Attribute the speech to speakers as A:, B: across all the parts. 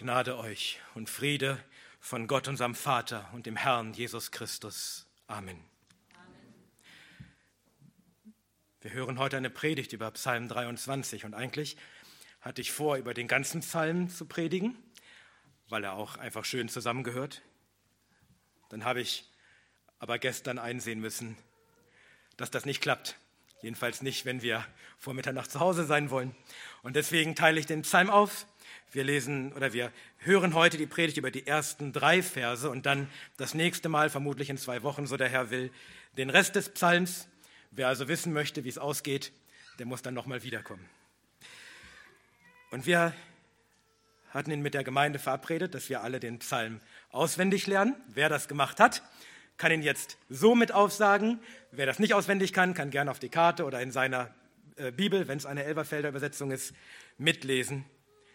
A: Gnade euch und Friede von Gott, unserem Vater und dem Herrn Jesus Christus. Amen. Wir hören heute eine Predigt über Psalm 23 und eigentlich hatte ich vor, über den ganzen Psalm zu predigen, weil er auch einfach schön zusammengehört. Dann habe ich aber gestern einsehen müssen, dass das nicht klappt. Jedenfalls nicht, wenn wir vor Mitternacht zu Hause sein wollen. Und deswegen teile ich den Psalm auf. Wir hören heute die Predigt über die ersten 3 Verse und dann das nächste Mal, vermutlich in 2 Wochen, so der Herr will, den Rest des Psalms. Wer also wissen möchte, wie es ausgeht, der muss dann nochmal wiederkommen. Und wir hatten ihn mit der Gemeinde verabredet, dass wir alle den Psalm auswendig lernen. Wer das gemacht hat, kann ihn jetzt so mit aufsagen. Wer das nicht auswendig kann, kann gerne auf die Karte oder in seiner Bibel, wenn es eine Elberfelder Übersetzung ist, mitlesen.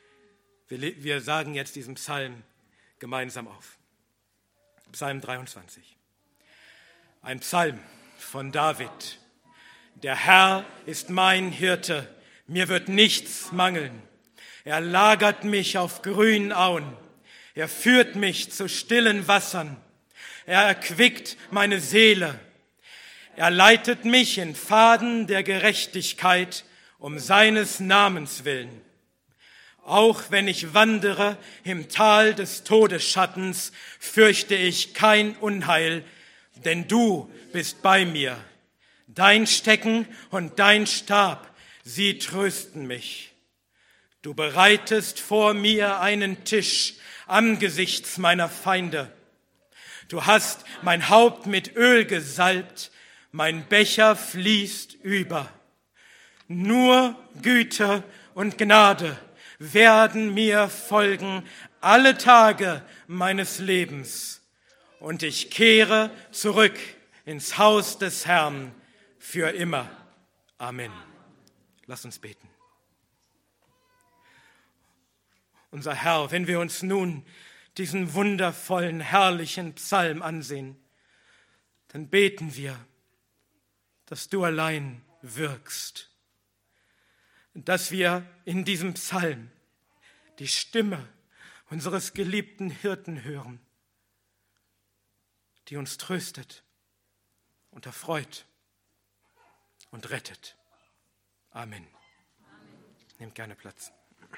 A: Wir sagen jetzt diesen Psalm gemeinsam auf. Psalm 23. Ein Psalm von David. Der Herr ist mein Hirte, mir wird nichts mangeln. Er lagert mich auf grünen Auen. Er führt mich zu stillen Wassern. Er erquickt meine Seele. Er leitet mich in Pfaden der Gerechtigkeit um seines Namens willen. Auch wenn ich wandere im Tal des Todesschattens, fürchte ich kein Unheil, denn du bist bei mir. Dein Stecken und dein Stab, sie trösten mich. Du bereitest vor mir einen Tisch angesichts meiner Feinde. Du hast mein Haupt mit Öl gesalbt, mein Becher fließt über. Nur Güte und Gnade werden mir folgen alle Tage meines Lebens. Und ich kehre zurück ins Haus des Herrn für immer. Amen. Lass uns beten. Unser Herr, wenn wir uns nun diesen wundervollen, herrlichen Psalm ansehen, dann beten wir, dass du allein wirkst. Dass wir in diesem Psalm die Stimme unseres geliebten Hirten hören, die uns tröstet und erfreut und rettet. Amen. Nehmt gerne Platz.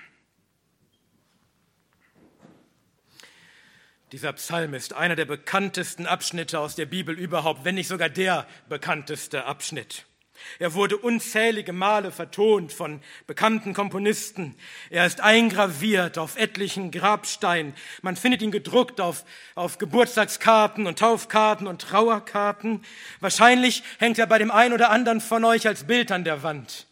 A: Dieser Psalm ist einer der bekanntesten Abschnitte aus der Bibel überhaupt, wenn nicht sogar der bekannteste Abschnitt. Er wurde unzählige Male vertont von bekannten Komponisten. Er ist eingraviert auf etlichen Grabsteinen. Man findet ihn gedruckt auf Geburtstagskarten und Taufkarten und Trauerkarten. Wahrscheinlich hängt er bei dem einen oder anderen von euch als Bild an der Wand.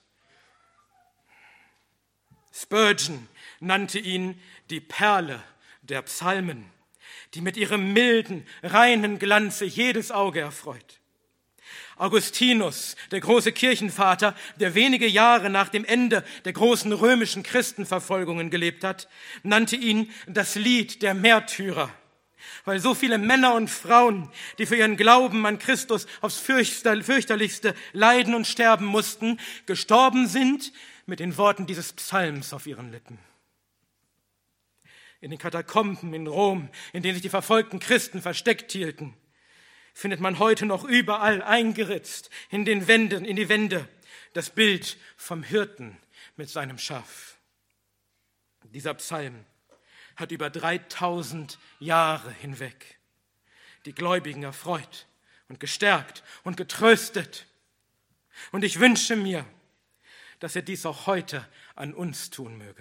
A: Spurgeon nannte ihn die Perle der Psalmen, die mit ihrem milden, reinen Glanze jedes Auge erfreut. Augustinus, der große Kirchenvater, der wenige Jahre nach dem Ende der großen römischen Christenverfolgungen gelebt hat, nannte ihn das Lied der Märtyrer, weil so viele Männer und Frauen, die für ihren Glauben an Christus aufs fürchterlichste leiden und sterben mussten, gestorben sind mit den Worten dieses Psalms auf ihren Lippen. In den Katakomben in Rom, in denen sich die verfolgten Christen versteckt hielten, findet man heute noch überall eingeritzt in die Wände das Bild vom Hirten mit seinem Schaf. Dieser Psalm hat über 3000 Jahre hinweg die Gläubigen erfreut und gestärkt und getröstet. Und ich wünsche mir, dass er dies auch heute an uns tun möge.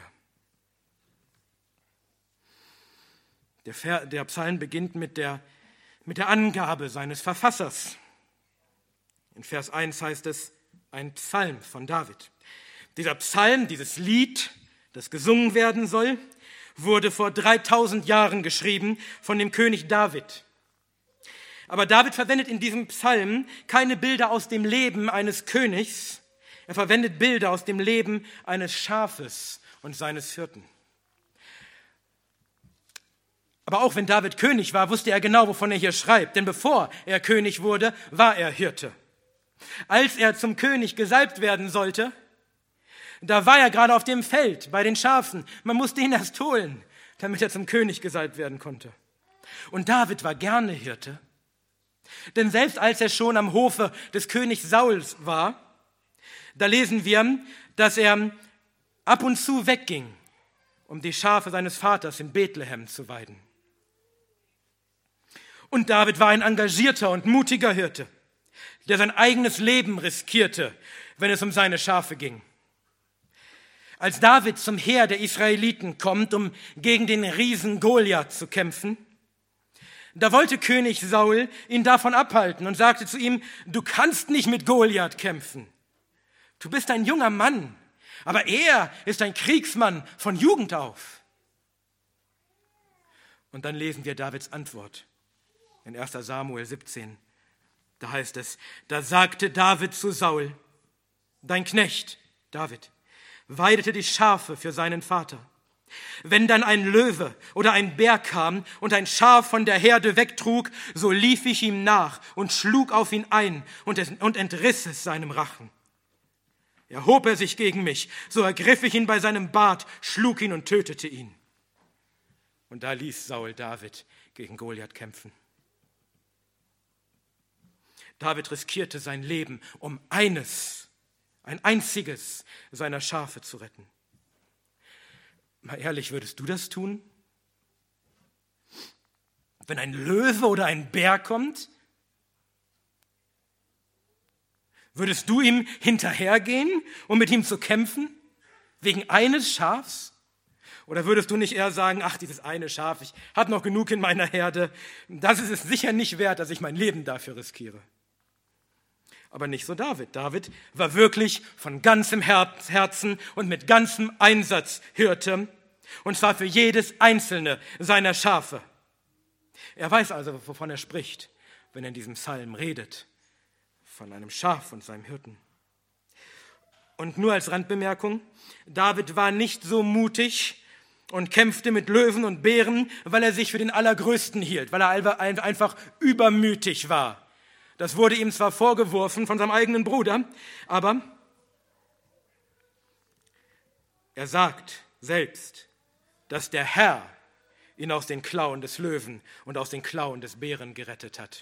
A: Der Psalm beginnt mit der Angabe seines Verfassers. In Vers 1 heißt es, ein Psalm von David. Dieser Psalm, dieses Lied, das gesungen werden soll, wurde vor 3000 Jahren geschrieben von dem König David. Aber David verwendet in diesem Psalm keine Bilder aus dem Leben eines Königs, er verwendet Bilder aus dem Leben eines Schafes und seines Hirten. Aber auch wenn David König war, wusste er genau, wovon er hier schreibt. Denn bevor er König wurde, war er Hirte. Als er zum König gesalbt werden sollte, da war er gerade auf dem Feld bei den Schafen. Man musste ihn erst holen. damit er zum König gesalbt werden konnte. Und David war gerne Hirte, denn selbst als er schon am Hofe des Königs Sauls war, da lesen wir, dass er ab und zu wegging, um die Schafe seines Vaters in Bethlehem zu weiden. Und David war ein engagierter und mutiger Hirte, der sein eigenes Leben riskierte, wenn es um seine Schafe ging. Als David zum Heer der Israeliten kommt, um gegen den Riesen Goliath zu kämpfen, da wollte König Saul ihn davon abhalten und sagte zu ihm: Du kannst nicht mit Goliath kämpfen. Du bist ein junger Mann, aber er ist ein Kriegsmann von Jugend auf. Und dann lesen wir Davids Antwort in 1. Samuel 17. Da heißt es: Da sagte David zu Saul: Dein Knecht, David, weidete die Schafe für seinen Vater. Wenn dann ein Löwe oder ein Bär kam und ein Schaf von der Herde wegtrug, so lief ich ihm nach und schlug auf ihn ein und entriss es seinem Rachen. Erhob er sich gegen mich, so ergriff ich ihn bei seinem Bart, schlug ihn und tötete ihn. Und da ließ Saul David gegen Goliath kämpfen. David riskierte sein Leben, um ein einziges seiner Schafe zu retten. Mal ehrlich, würdest du das tun? Wenn ein Löwe oder ein Bär kommt? Würdest du ihm hinterhergehen, um mit ihm zu kämpfen? Wegen eines Schafs? Oder würdest du nicht eher sagen: Ach, dieses eine Schaf, ich habe noch genug in meiner Herde. Das ist es sicher nicht wert, dass ich mein Leben dafür riskiere. Aber nicht so David. David war wirklich von ganzem Herzen und mit ganzem Einsatz Hirte, und zwar für jedes einzelne seiner Schafe. Er weiß also, wovon er spricht, wenn er in diesem Psalm redet, von einem Schaf und seinem Hirten. Und nur als Randbemerkung: David war nicht so mutig und kämpfte mit Löwen und Bären, weil er sich für den Allergrößten hielt, weil er einfach übermütig war. Das wurde ihm zwar vorgeworfen von seinem eigenen Bruder, aber er sagt selbst, dass der Herr ihn aus den Klauen des Löwen und aus den Klauen des Bären gerettet hat.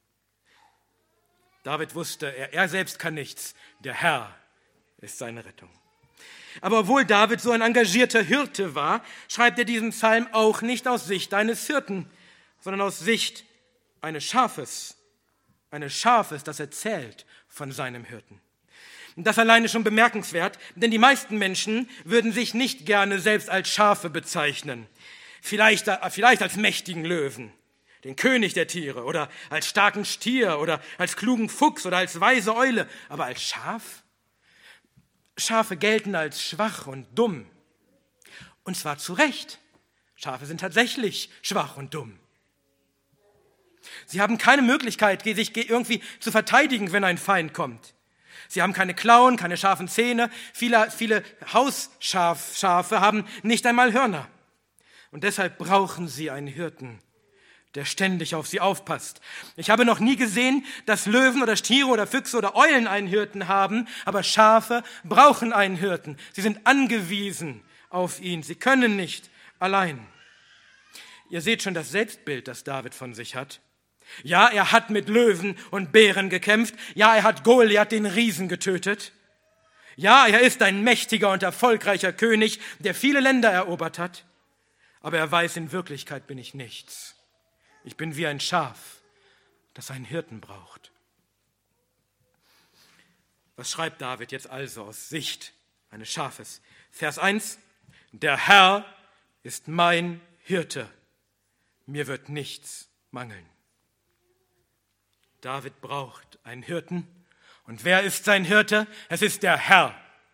A: David wusste, er selbst kann nichts, der Herr ist seine Rettung. Aber obwohl David so ein engagierter Hirte war, schreibt er diesen Psalm auch nicht aus Sicht eines Hirten, sondern aus Sicht eines Schafes. Eines Schafes, das erzählt von seinem Hirten. Das alleine ist schon bemerkenswert, denn die meisten Menschen würden sich nicht gerne selbst als Schafe bezeichnen. Vielleicht als mächtigen Löwen, den König der Tiere, oder als starken Stier oder als klugen Fuchs oder als weise Eule. Aber als Schaf? Schafe gelten als schwach und dumm. Und zwar zu Recht. Schafe sind tatsächlich schwach und dumm. Sie haben keine Möglichkeit, sich irgendwie zu verteidigen, wenn ein Feind kommt. Sie haben keine Klauen, keine scharfen Zähne. Viele Hausschafe haben nicht einmal Hörner. Und deshalb brauchen sie einen Hirten, der ständig auf sie aufpasst. Ich habe noch nie gesehen, dass Löwen oder Stiere oder Füchse oder Eulen einen Hirten haben, aber Schafe brauchen einen Hirten. Sie sind angewiesen auf ihn. Sie können nicht allein. Ihr seht schon das Selbstbild, das David von sich hat. Ja, er hat mit Löwen und Bären gekämpft. Ja, er hat Goliath, den Riesen, getötet. Ja, er ist ein mächtiger und erfolgreicher König, der viele Länder erobert hat. Aber er weiß, in Wirklichkeit bin ich nichts. Ich bin wie ein Schaf, das einen Hirten braucht. Was schreibt David jetzt also aus Sicht eines Schafes? Vers 1: Der Herr ist mein Hirte, mir wird nichts mangeln. David braucht einen Hirten. Und wer ist sein Hirte? Es ist der Herr.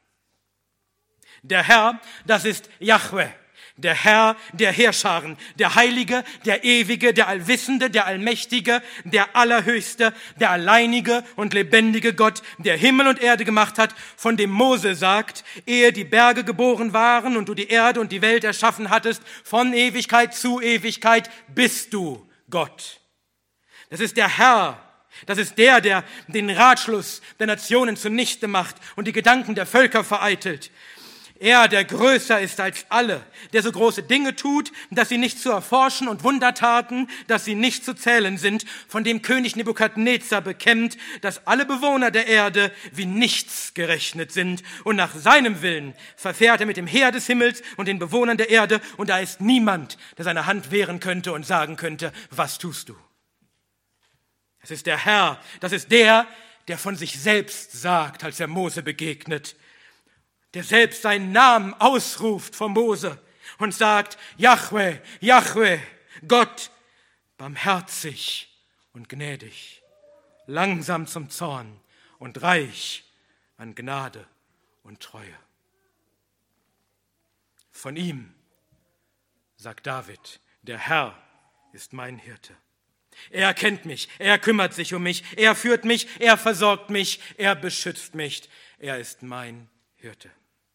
A: Der Herr, das ist Jahwe. Der Herr der Heerscharen, der Heilige, der Ewige, der Allwissende, der Allmächtige, der Allerhöchste, der alleinige und lebendige Gott, der Himmel und Erde gemacht hat, von dem Mose sagt: Ehe die Berge geboren waren und du die Erde und die Welt erschaffen hattest, von Ewigkeit zu Ewigkeit bist du Gott. Das ist der Herr. Das ist der den Ratschluss der Nationen zunichte macht und die Gedanken der Völker vereitelt. Er, der größer ist als alle, der so große Dinge tut, dass sie nicht zu erforschen und Wundertaten, dass sie nicht zu zählen sind, von dem König Nebukadnezar bekennt, dass alle Bewohner der Erde wie nichts gerechnet sind. Und nach seinem Willen verfährt er mit dem Heer des Himmels und den Bewohnern der Erde. Und da ist niemand, der seine Hand wehren könnte und sagen könnte, was tust du? Das ist der Herr, das ist der von sich selbst sagt, als er Mose begegnet, der selbst seinen Namen ausruft vor Mose und sagt, Jahwe, Jahwe, Gott, barmherzig und gnädig, langsam zum Zorn und reich an Gnade und Treue. Von ihm sagt David, der Herr ist mein Hirte. Er kennt mich, er kümmert sich um mich, er führt mich, er versorgt mich, er beschützt mich, er ist mein Hirte.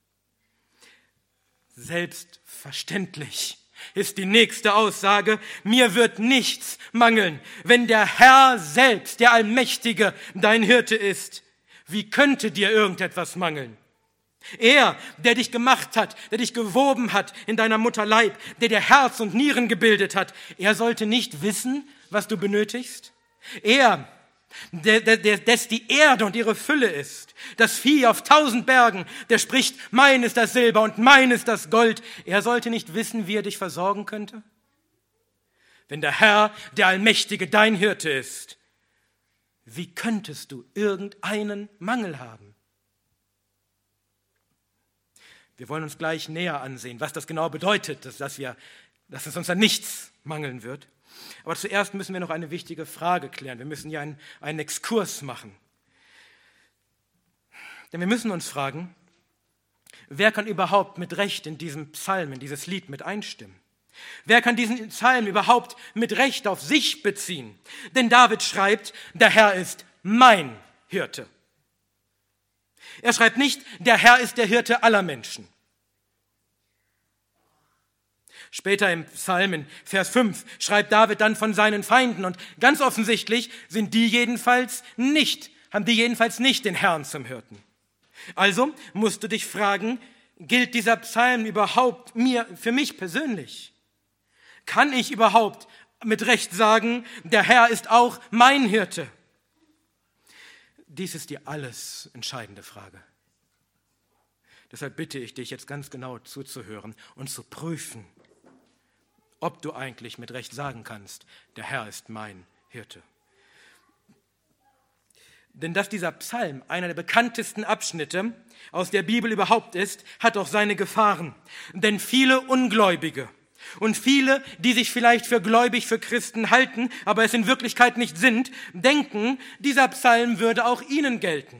A: Selbstverständlich ist die nächste Aussage, mir wird nichts mangeln, wenn der Herr selbst, der Allmächtige, dein Hirte ist. Wie könnte dir irgendetwas mangeln? Er, der dich gemacht hat, der dich gewoben hat in deiner Mutter Leib, der dir Herz und Nieren gebildet hat, er sollte nicht wissen, was du benötigst? Er, des die Erde und ihre Fülle ist, das Vieh auf 1000 Bergen, der spricht, mein ist das Silber und mein ist das Gold. Er sollte nicht wissen, wie er dich versorgen könnte? Wenn der Herr, der Allmächtige, dein Hirte ist, wie könntest du irgendeinen Mangel haben? Wir wollen uns gleich näher ansehen, was das genau bedeutet, dass es uns an nichts mangeln wird. Aber zuerst müssen wir noch eine wichtige Frage klären. Wir müssen ja einen Exkurs machen. Denn wir müssen uns fragen, wer kann überhaupt mit Recht in diesem Psalm, in dieses Lied mit einstimmen? Wer kann diesen Psalm überhaupt mit Recht auf sich beziehen? Denn David schreibt, der Herr ist mein Hirte. Er schreibt nicht, der Herr ist der Hirte aller Menschen. Später im Psalm, in Vers 5, schreibt David dann von seinen Feinden und ganz offensichtlich haben die jedenfalls nicht den Herrn zum Hirten. Also musst du dich fragen, gilt dieser Psalm überhaupt für mich persönlich? Kann ich überhaupt mit Recht sagen, der Herr ist auch mein Hirte? Dies ist die alles entscheidende Frage. Deshalb bitte ich dich jetzt ganz genau zuzuhören und zu prüfen, ob du eigentlich mit Recht sagen kannst, der Herr ist mein Hirte. Denn dass dieser Psalm einer der bekanntesten Abschnitte aus der Bibel überhaupt ist, hat auch seine Gefahren. Denn viele Ungläubige und viele, die sich vielleicht für gläubig, für Christen halten, aber es in Wirklichkeit nicht sind, denken, dieser Psalm würde auch ihnen gelten.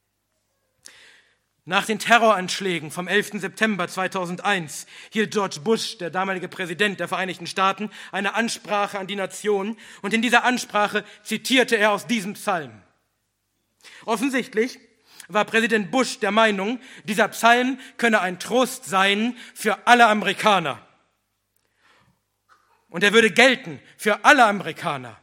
A: Nach den Terroranschlägen vom 11. September 2001 hielt George Bush, der damalige Präsident der Vereinigten Staaten, eine Ansprache an die Nation und in dieser Ansprache zitierte er aus diesem Psalm. Offensichtlich war Präsident Bush der Meinung, dieser Psalm könne ein Trost sein für alle Amerikaner. Und er würde gelten für alle Amerikaner.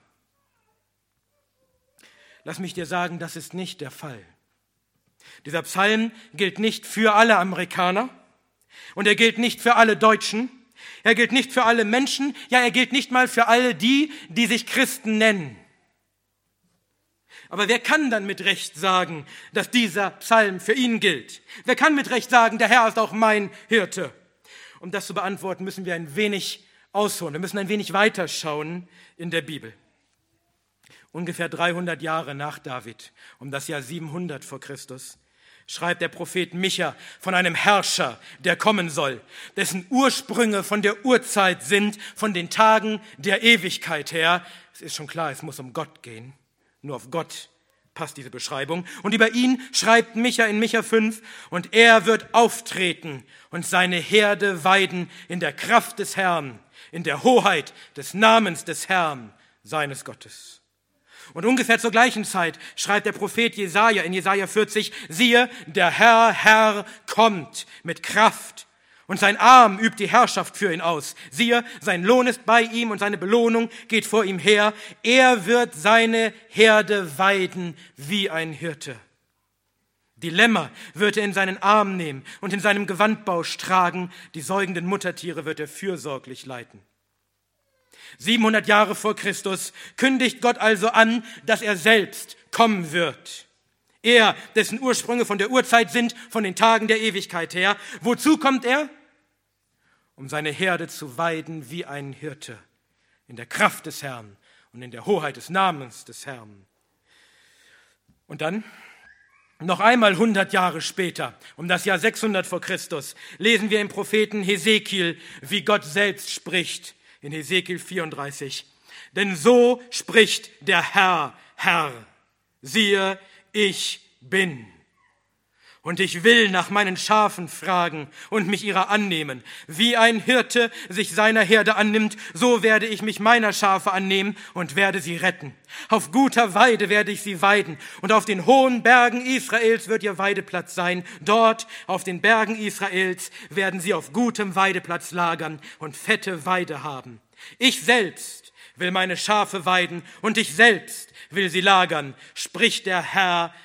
A: Lass mich dir sagen, das ist nicht der Fall. Dieser Psalm gilt nicht für alle Amerikaner und er gilt nicht für alle Deutschen. Er gilt nicht für alle Menschen, ja, er gilt nicht mal für alle die sich Christen nennen. Aber wer kann dann mit Recht sagen, dass dieser Psalm für ihn gilt? Wer kann mit Recht sagen, der Herr ist auch mein Hirte? Um das zu beantworten, müssen wir ein wenig ausholen. Wir müssen ein wenig weiterschauen in der Bibel. Ungefähr 300 Jahre nach David, um das Jahr 700 vor Christus, schreibt der Prophet Micha von einem Herrscher, der kommen soll, dessen Ursprünge von der Urzeit sind, von den Tagen der Ewigkeit her. Es ist schon klar, es muss um Gott gehen. Nur auf Gott passt diese Beschreibung. Und über ihn schreibt Micha in Micha 5, und er wird auftreten und seine Herde weiden in der Kraft des Herrn, in der Hoheit des Namens des Herrn, seines Gottes. Und ungefähr zur gleichen Zeit schreibt der Prophet Jesaja in Jesaja 40, siehe, der Herr kommt mit Kraft und sein Arm übt die Herrschaft für ihn aus. Siehe, sein Lohn ist bei ihm und seine Belohnung geht vor ihm her. Er wird seine Herde weiden wie ein Hirte. Die Lämmer wird er in seinen Arm nehmen und in seinem Gewandbausch tragen. Die säugenden Muttertiere wird er fürsorglich leiten. 700 Jahre vor Christus kündigt Gott also an, dass er selbst kommen wird. Er, dessen Ursprünge von der Urzeit sind, von den Tagen der Ewigkeit her. Wozu kommt er? Um seine Herde zu weiden wie ein Hirte, in der Kraft des Herrn und in der Hoheit des Namens des Herrn. Und dann, noch einmal 100 Jahre später, um das Jahr 600 vor Christus, lesen wir im Propheten Hesekiel, wie Gott selbst spricht, in Hesekiel 34. Denn so spricht der Herr, siehe, ich bin. Und ich will nach meinen Schafen fragen und mich ihrer annehmen. Wie ein Hirte sich seiner Herde annimmt, so werde ich mich meiner Schafe annehmen und werde sie retten. Auf guter Weide werde ich sie weiden, und auf den hohen Bergen Israels wird ihr Weideplatz sein. Dort, auf den Bergen Israels, werden sie auf gutem Weideplatz lagern und fette Weide haben. Ich selbst will meine Schafe weiden, und ich selbst will sie lagern, spricht der Herr.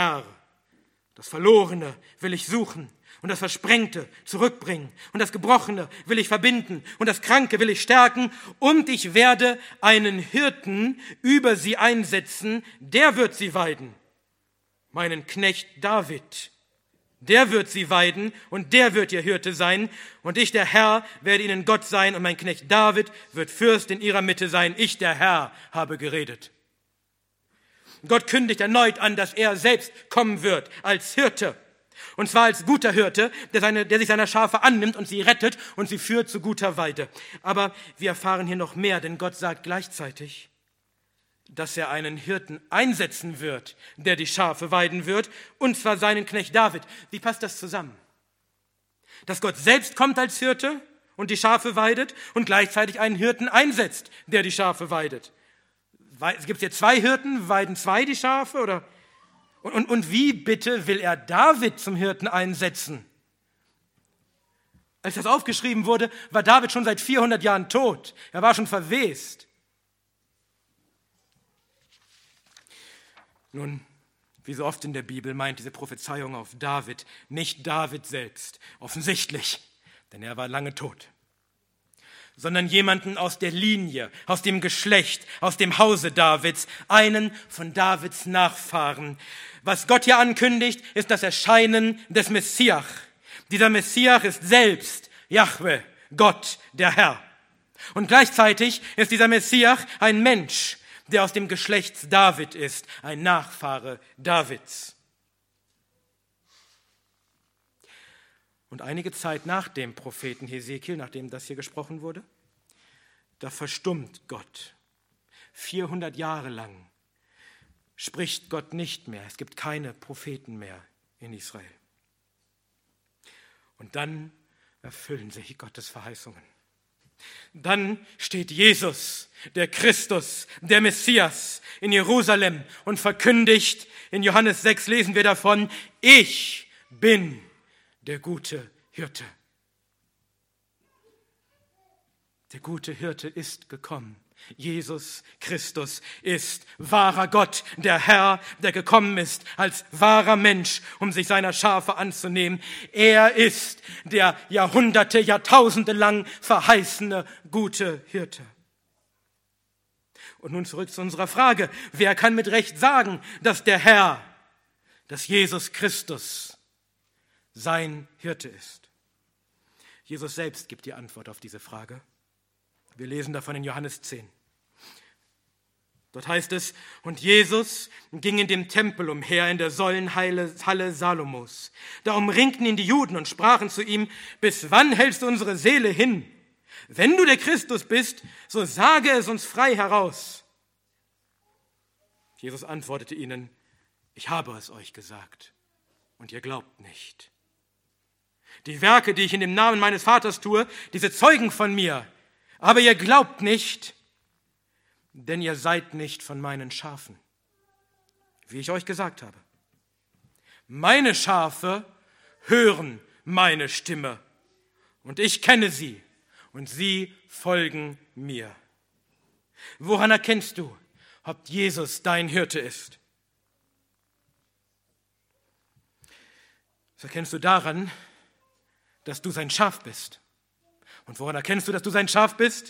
A: Das Verlorene will ich suchen und das Versprengte zurückbringen und das Gebrochene will ich verbinden und das Kranke will ich stärken, und ich werde einen Hirten über sie einsetzen, der wird sie weiden. Meinen Knecht David, der wird sie weiden und der wird ihr Hirte sein, und ich, der Herr, werde ihnen Gott sein, und mein Knecht David wird Fürst in ihrer Mitte sein. Ich, der Herr, habe geredet. Gott kündigt erneut an, dass er selbst kommen wird als Hirte. Und zwar als guter Hirte, der sich seiner Schafe annimmt und sie rettet und sie führt zu guter Weide. Aber wir erfahren hier noch mehr, denn Gott sagt gleichzeitig, dass er einen Hirten einsetzen wird, der die Schafe weiden wird, und zwar seinen Knecht David. Wie passt das zusammen? Dass Gott selbst kommt als Hirte und die Schafe weidet und gleichzeitig einen Hirten einsetzt, der die Schafe weidet. Es gibt hier 2 Hirten, weiden 2 die Schafe? Oder? Und wie bitte will er David zum Hirten einsetzen? Als das aufgeschrieben wurde, war David schon seit 400 Jahren tot. Er war schon verwest. Nun, wie so oft in der Bibel meint diese Prophezeiung auf David nicht David selbst, offensichtlich, denn er war lange tot, sondern jemanden aus der Linie, aus dem Geschlecht, aus dem Hause Davids, einen von Davids Nachfahren. Was Gott hier ankündigt, ist das Erscheinen des Messias. Dieser Messias ist selbst Jahwe, Gott, der Herr. Und gleichzeitig ist dieser Messias ein Mensch, der aus dem Geschlecht David ist, ein Nachfahre Davids. Und einige Zeit nach dem Propheten Hesekiel, nachdem das hier gesprochen wurde, da verstummt Gott. 400 Jahre lang spricht Gott nicht mehr. Es gibt keine Propheten mehr in Israel. Und dann erfüllen sich Gottes Verheißungen. Dann steht Jesus, der Christus, der Messias, in Jerusalem und verkündigt, in Johannes 6 lesen wir davon, ich bin der gute Hirte. Der gute Hirte ist gekommen. Jesus Christus ist wahrer Gott, der Herr, der gekommen ist als wahrer Mensch, um sich seiner Schafe anzunehmen. Er ist der Jahrhunderte, Jahrtausende lang verheißene gute Hirte. Und nun zurück zu unserer Frage. Wer kann mit Recht sagen, dass der Herr, dass Jesus Christus sein Hirte ist? Jesus selbst gibt die Antwort auf diese Frage. Wir lesen davon in Johannes 10. Dort heißt es, und Jesus ging in dem Tempel umher in der Säulenhalle Salomos. Da umringten ihn die Juden und sprachen zu ihm, bis wann hältst du unsere Seele hin? Wenn du der Christus bist, so sage es uns frei heraus. Jesus antwortete ihnen, ich habe es euch gesagt und ihr glaubt nicht. Die Werke, die ich in dem Namen meines Vaters tue, diese zeugen von mir, aber ihr glaubt nicht, denn ihr seid nicht von meinen Schafen, wie ich euch gesagt habe. Meine Schafe hören meine Stimme und ich kenne sie und sie folgen mir. Woran erkennst du, ob Jesus dein Hirte ist? Das erkennst du daran, dass du sein Schaf bist. Und woran erkennst du, dass du sein Schaf bist?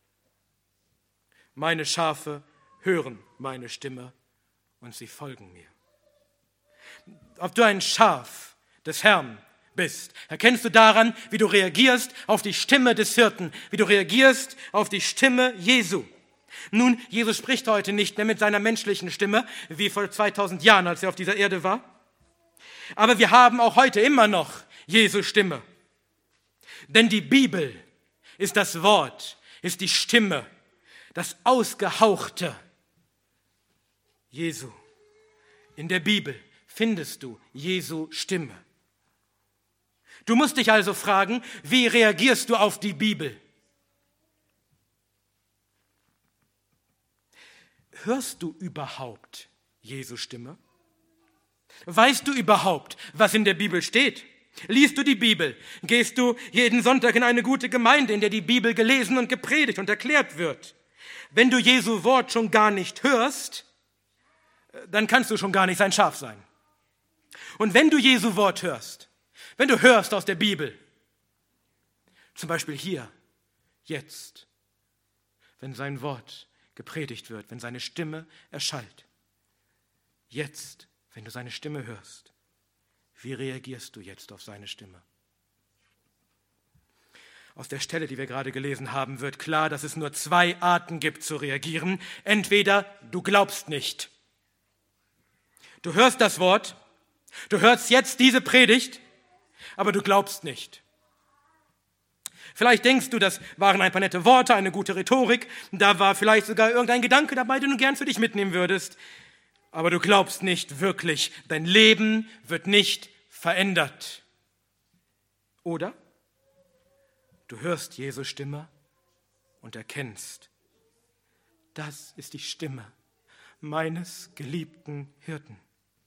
A: Meine Schafe hören meine Stimme und sie folgen mir. Ob du ein Schaf des Herrn bist, erkennst du daran, wie du reagierst auf die Stimme des Hirten, wie du reagierst auf die Stimme Jesu. Nun, Jesus spricht heute nicht mehr mit seiner menschlichen Stimme, wie vor 2000 Jahren, als er auf dieser Erde war. Aber wir haben auch heute immer noch Jesu Stimme. Denn die Bibel ist das Wort, ist die Stimme, das Ausgehauchte Jesu. In der Bibel findest du Jesu Stimme. Du musst dich also fragen, wie reagierst du auf die Bibel? Hörst du überhaupt Jesu Stimme? Weißt du überhaupt, was in der Bibel steht? Liest du die Bibel? Gehst du jeden Sonntag in eine gute Gemeinde, in der die Bibel gelesen und gepredigt und erklärt wird? Wenn du Jesu Wort schon gar nicht hörst, dann kannst du schon gar nicht sein Schaf sein. Und wenn du Jesu Wort hörst, wenn du hörst aus der Bibel, zum Beispiel hier, jetzt, wenn sein Wort gepredigt wird, wenn seine Stimme erschallt, jetzt, wenn du seine Stimme hörst, wie reagierst du jetzt auf seine Stimme? Aus der Stelle, die wir gerade gelesen haben, wird klar, dass es nur zwei Arten gibt zu reagieren. Entweder du glaubst nicht. Du hörst das Wort, du hörst jetzt diese Predigt, aber du glaubst nicht. Vielleicht denkst du, das waren ein paar nette Worte, eine gute Rhetorik, da war vielleicht sogar irgendein Gedanke dabei, den du gern für dich mitnehmen würdest. Aber du glaubst nicht wirklich, dein Leben wird nicht verändert. Oder du hörst Jesu Stimme und erkennst, das ist die Stimme meines geliebten Hirten.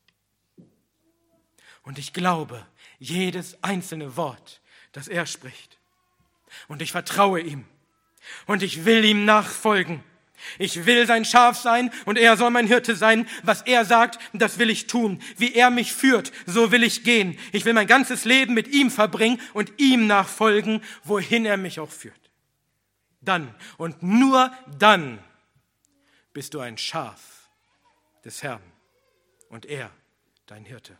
A: Und ich glaube jedes einzelne Wort, das er spricht. Und ich vertraue ihm. Und ich will ihm nachfolgen. Ich will sein Schaf sein und er soll mein Hirte sein. Was er sagt, das will ich tun. Wie er mich führt, so will ich gehen. Ich will mein ganzes Leben mit ihm verbringen und ihm nachfolgen, wohin er mich auch führt. Dann und nur dann bist du ein Schaf des Herrn und er dein Hirte.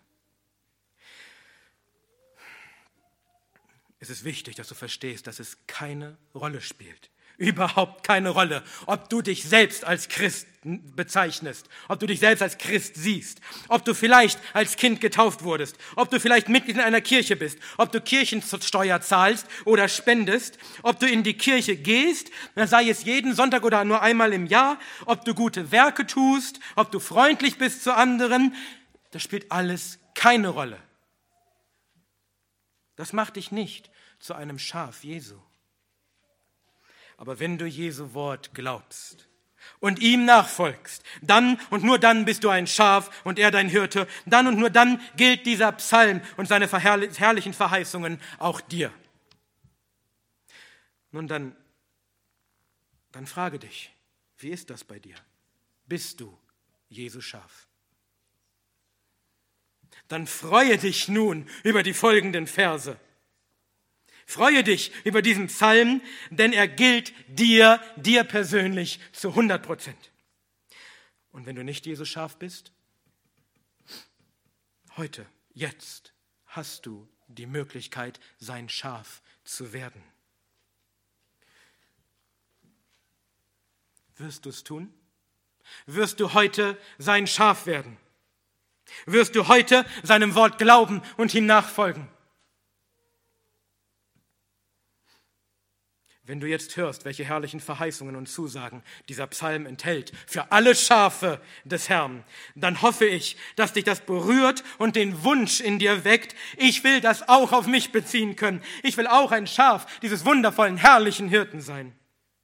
A: Es ist wichtig, dass du verstehst, dass es keine Rolle spielt. Überhaupt keine Rolle, ob du dich selbst als Christ bezeichnest, ob du dich selbst als Christ siehst, ob du vielleicht als Kind getauft wurdest, ob du vielleicht Mitglied in einer Kirche bist, ob du Kirchensteuer zahlst oder spendest, ob du in die Kirche gehst, sei es jeden Sonntag oder nur einmal im Jahr, ob du gute Werke tust, ob du freundlich bist zu anderen, das spielt alles keine Rolle. Das macht dich nicht zu einem Schaf Jesu. Aber wenn du Jesu Wort glaubst und ihm nachfolgst, dann und nur dann bist du ein Schaf und er dein Hirte. Dann und nur dann gilt dieser Psalm und seine herrlichen Verheißungen auch dir. Nun dann frage dich, wie ist das bei dir? Bist du Jesu Schaf? Dann freue dich nun über die folgenden Verse. Freue dich über diesen Psalm, denn er gilt dir persönlich zu 100%. Und wenn du nicht Jesu Schaf bist, heute, jetzt hast du die Möglichkeit, sein Schaf zu werden. Wirst du es tun? Wirst du heute sein Schaf werden? Wirst du heute seinem Wort glauben und ihm nachfolgen? Wenn du jetzt hörst, welche herrlichen Verheißungen und Zusagen dieser Psalm enthält, für alle Schafe des Herrn, dann hoffe ich, dass dich das berührt und den Wunsch in dir weckt, ich will das auch auf mich beziehen können. Ich will auch ein Schaf dieses wundervollen, herrlichen Hirten sein.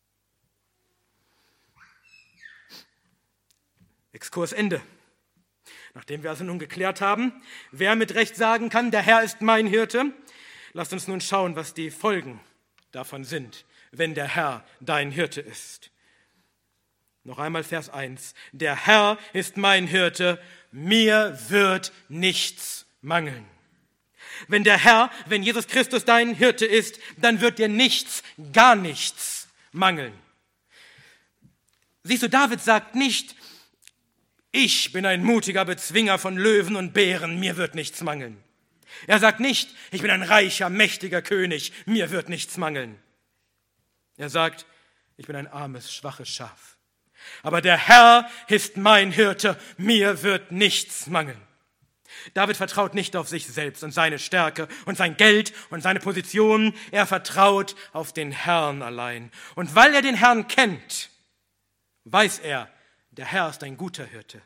A: Exkurs Ende. Nachdem wir also nun geklärt haben, wer mit Recht sagen kann, der Herr ist mein Hirte, lasst uns nun schauen, was die Folgen davon sind, wenn der Herr dein Hirte ist. Noch einmal Vers 1. Der Herr ist mein Hirte, mir wird nichts mangeln. Wenn Jesus Christus dein Hirte ist, dann wird dir nichts, gar nichts mangeln. Siehst du, David sagt nicht, ich bin ein mutiger Bezwinger von Löwen und Bären, mir wird nichts mangeln. Er sagt nicht, ich bin ein reicher, mächtiger König, mir wird nichts mangeln. Er sagt, ich bin ein armes, schwaches Schaf. Aber der Herr ist mein Hirte, mir wird nichts mangeln. David vertraut nicht auf sich selbst und seine Stärke und sein Geld und seine Position. Er vertraut auf den Herrn allein. Und weil er den Herrn kennt, weiß er, der Herr ist ein guter Hirte.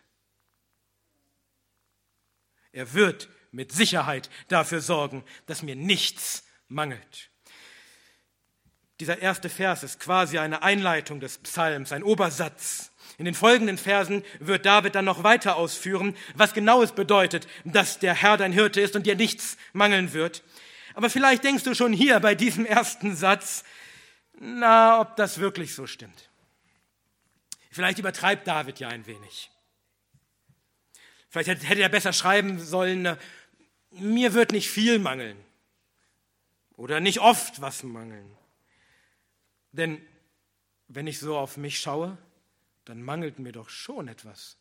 A: Er wird mit Sicherheit dafür sorgen, dass mir nichts mangelt. Dieser erste Vers ist quasi eine Einleitung des Psalms, ein Obersatz. In den folgenden Versen wird David dann noch weiter ausführen, was genau es bedeutet, dass der Herr dein Hirte ist und dir nichts mangeln wird. Aber vielleicht denkst du schon hier bei diesem ersten Satz, ob das wirklich so stimmt. Vielleicht übertreibt David ja ein wenig. Vielleicht hätte er besser schreiben sollen, mir wird nicht viel mangeln oder nicht oft was mangeln. Denn wenn ich so auf mich schaue, dann mangelt mir doch schon etwas.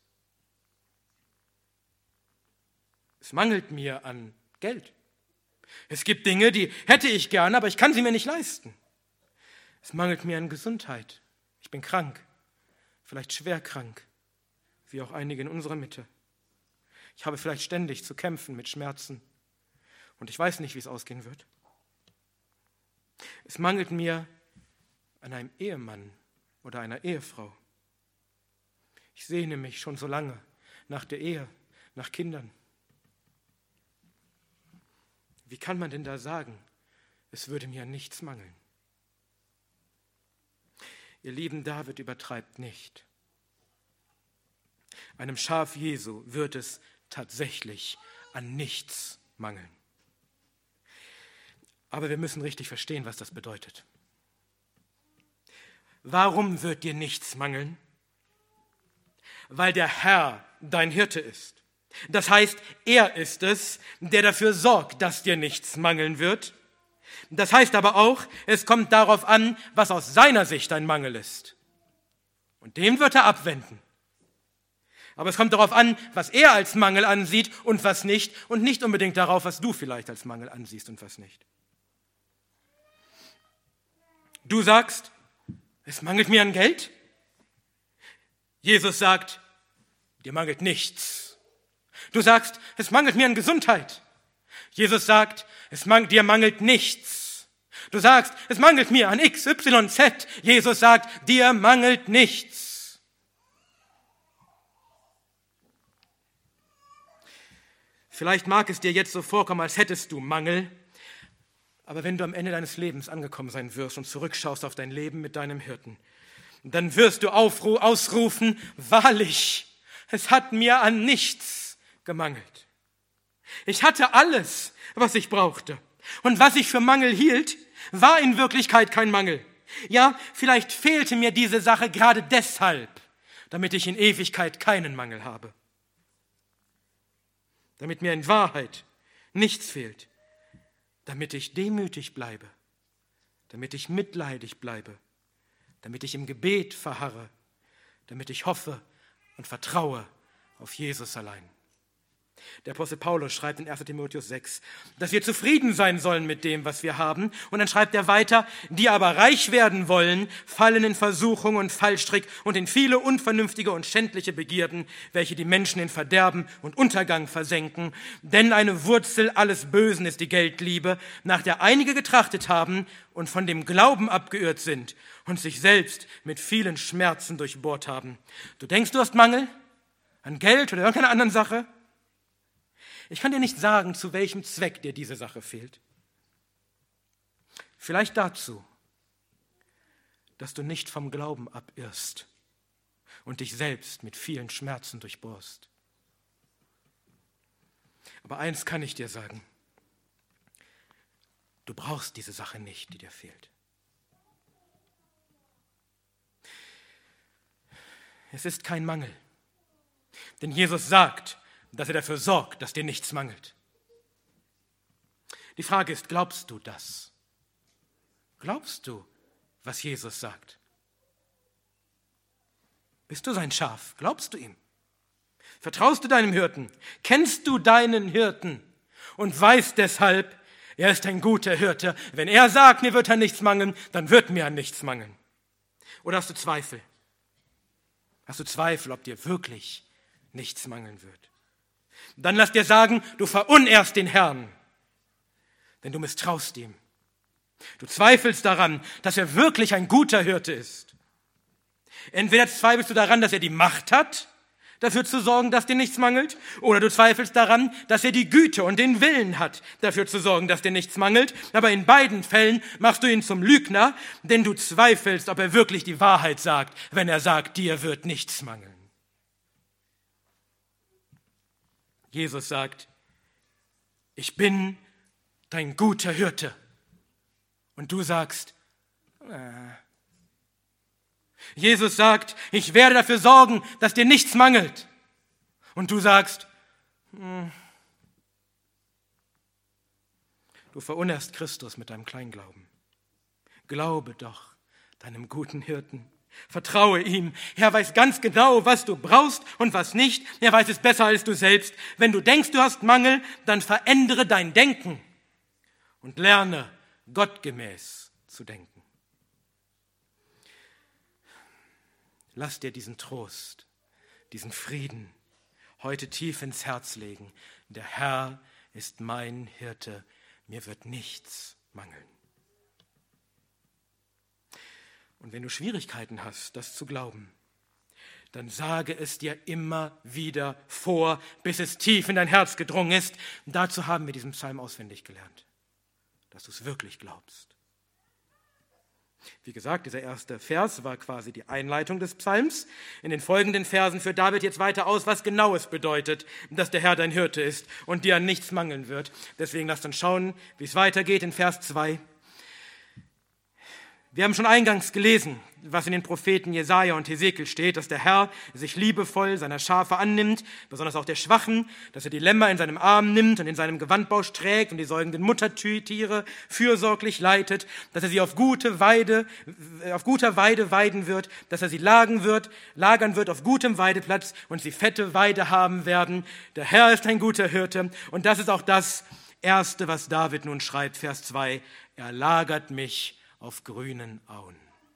A: Es mangelt mir an Geld. Es gibt Dinge, die hätte ich gerne, aber ich kann sie mir nicht leisten. Es mangelt mir an Gesundheit. Ich bin krank, vielleicht schwer krank, wie auch einige in unserer Mitte. Ich habe vielleicht ständig zu kämpfen mit Schmerzen und ich weiß nicht, wie es ausgehen wird. Es mangelt mir an einem Ehemann oder einer Ehefrau. Ich sehne mich schon so lange nach der Ehe, nach Kindern. Wie kann man denn da sagen, es würde mir an nichts mangeln? Ihr lieben, David übertreibt nicht. Einem Schaf Jesu wird es tatsächlich an nichts mangeln. Aber wir müssen richtig verstehen, was das bedeutet. Warum wird dir nichts mangeln? Weil der Herr dein Hirte ist. Das heißt, er ist es, der dafür sorgt, dass dir nichts mangeln wird. Das heißt aber auch, es kommt darauf an, was aus seiner Sicht ein Mangel ist. Und den wird er abwenden. Aber es kommt darauf an, was er als Mangel ansieht und was nicht. Und nicht unbedingt darauf, was du vielleicht als Mangel ansiehst und was nicht. Du sagst, es mangelt mir an Geld. Jesus sagt, dir mangelt nichts. Du sagst, es mangelt mir an Gesundheit. Jesus sagt, dir mangelt nichts. Du sagst, es mangelt mir an X, Y, Z. Jesus sagt, dir mangelt nichts. Vielleicht mag es dir jetzt so vorkommen, als hättest du Mangel, aber wenn du am Ende deines Lebens angekommen sein wirst und zurückschaust auf dein Leben mit deinem Hirten, dann wirst du ausrufen, wahrlich, es hat mir an nichts gemangelt. Ich hatte alles, was ich brauchte. Und was ich für Mangel hielt, war in Wirklichkeit kein Mangel. Ja, vielleicht fehlte mir diese Sache gerade deshalb, damit ich in Ewigkeit keinen Mangel habe. Damit mir in Wahrheit nichts fehlt. Damit ich demütig bleibe. Damit ich mitleidig bleibe. Damit ich im Gebet verharre. Damit ich hoffe und vertraue auf Jesus allein. Der Apostel Paulus schreibt in 1. Timotheus 6, dass wir zufrieden sein sollen mit dem, was wir haben. Und dann schreibt er weiter, die aber reich werden wollen, fallen in Versuchung und Fallstrick und in viele unvernünftige und schändliche Begierden, welche die Menschen in Verderben und Untergang versenken. Denn eine Wurzel alles Bösen ist die Geldliebe, nach der einige getrachtet haben und von dem Glauben abgeirrt sind und sich selbst mit vielen Schmerzen durchbohrt haben. Du denkst, du hast Mangel an Geld oder irgendeiner anderen Sache? Ich kann dir nicht sagen, zu welchem Zweck dir diese Sache fehlt. Vielleicht dazu, dass du nicht vom Glauben abirrst und dich selbst mit vielen Schmerzen durchbohrst. Aber eins kann ich dir sagen, du brauchst diese Sache nicht, die dir fehlt. Es ist kein Mangel, denn Jesus sagt, dass er dafür sorgt, dass dir nichts mangelt. Die Frage ist, glaubst du das? Glaubst du, was Jesus sagt? Bist du sein Schaf? Glaubst du ihm? Vertraust du deinem Hirten? Kennst du deinen Hirten und weißt deshalb, er ist ein guter Hirte. Wenn er sagt, mir wird an nichts mangeln, dann wird mir an nichts mangeln. Oder hast du Zweifel? Hast du Zweifel, ob dir wirklich nichts mangeln wird? Dann lass dir sagen, du verunehrst den Herrn, denn du misstraust ihm. Du zweifelst daran, dass er wirklich ein guter Hirte ist. Entweder zweifelst du daran, dass er die Macht hat, dafür zu sorgen, dass dir nichts mangelt, oder du zweifelst daran, dass er die Güte und den Willen hat, dafür zu sorgen, dass dir nichts mangelt. Aber in beiden Fällen machst du ihn zum Lügner, denn du zweifelst, ob er wirklich die Wahrheit sagt, wenn er sagt, dir wird nichts mangeln. Jesus sagt, ich bin dein guter Hirte. Und du sagst, Jesus sagt, ich werde dafür sorgen, dass dir nichts mangelt. Und du sagst, du verunehrst Christus mit deinem Kleinglauben. Glaube doch deinem guten Hirten. Vertraue ihm. Er weiß ganz genau, was du brauchst und was nicht. Er weiß es besser als du selbst. Wenn du denkst, du hast Mangel, dann verändere dein Denken und lerne, gottgemäß zu denken. Lass dir diesen Trost, diesen Frieden heute tief ins Herz legen. Der Herr ist mein Hirte, mir wird nichts mangeln. Und wenn du Schwierigkeiten hast, das zu glauben, dann sage es dir immer wieder vor, bis es tief in dein Herz gedrungen ist. Und dazu haben wir diesen Psalm auswendig gelernt, dass du es wirklich glaubst. Wie gesagt, dieser erste Vers war quasi die Einleitung des Psalms. In den folgenden Versen führt David jetzt weiter aus, was genau es bedeutet, dass der Herr dein Hirte ist und dir an nichts mangeln wird. Deswegen lasst uns schauen, wie es weitergeht in Vers 2. Wir haben schon eingangs gelesen, was in den Propheten Jesaja und Hesekiel steht, dass der Herr sich liebevoll seiner Schafe annimmt, besonders auch der Schwachen, dass er die Lämmer in seinem Arm nimmt und in seinem Gewandbausch trägt und die säugenden Muttertiere fürsorglich leitet, dass er sie auf guter Weide weiden wird, dass er sie lagern wird auf gutem Weideplatz und sie fette Weide haben werden. Der Herr ist ein guter Hirte und das ist auch das Erste, was David nun schreibt, Vers 2, er lagert mich auf grünen Auen.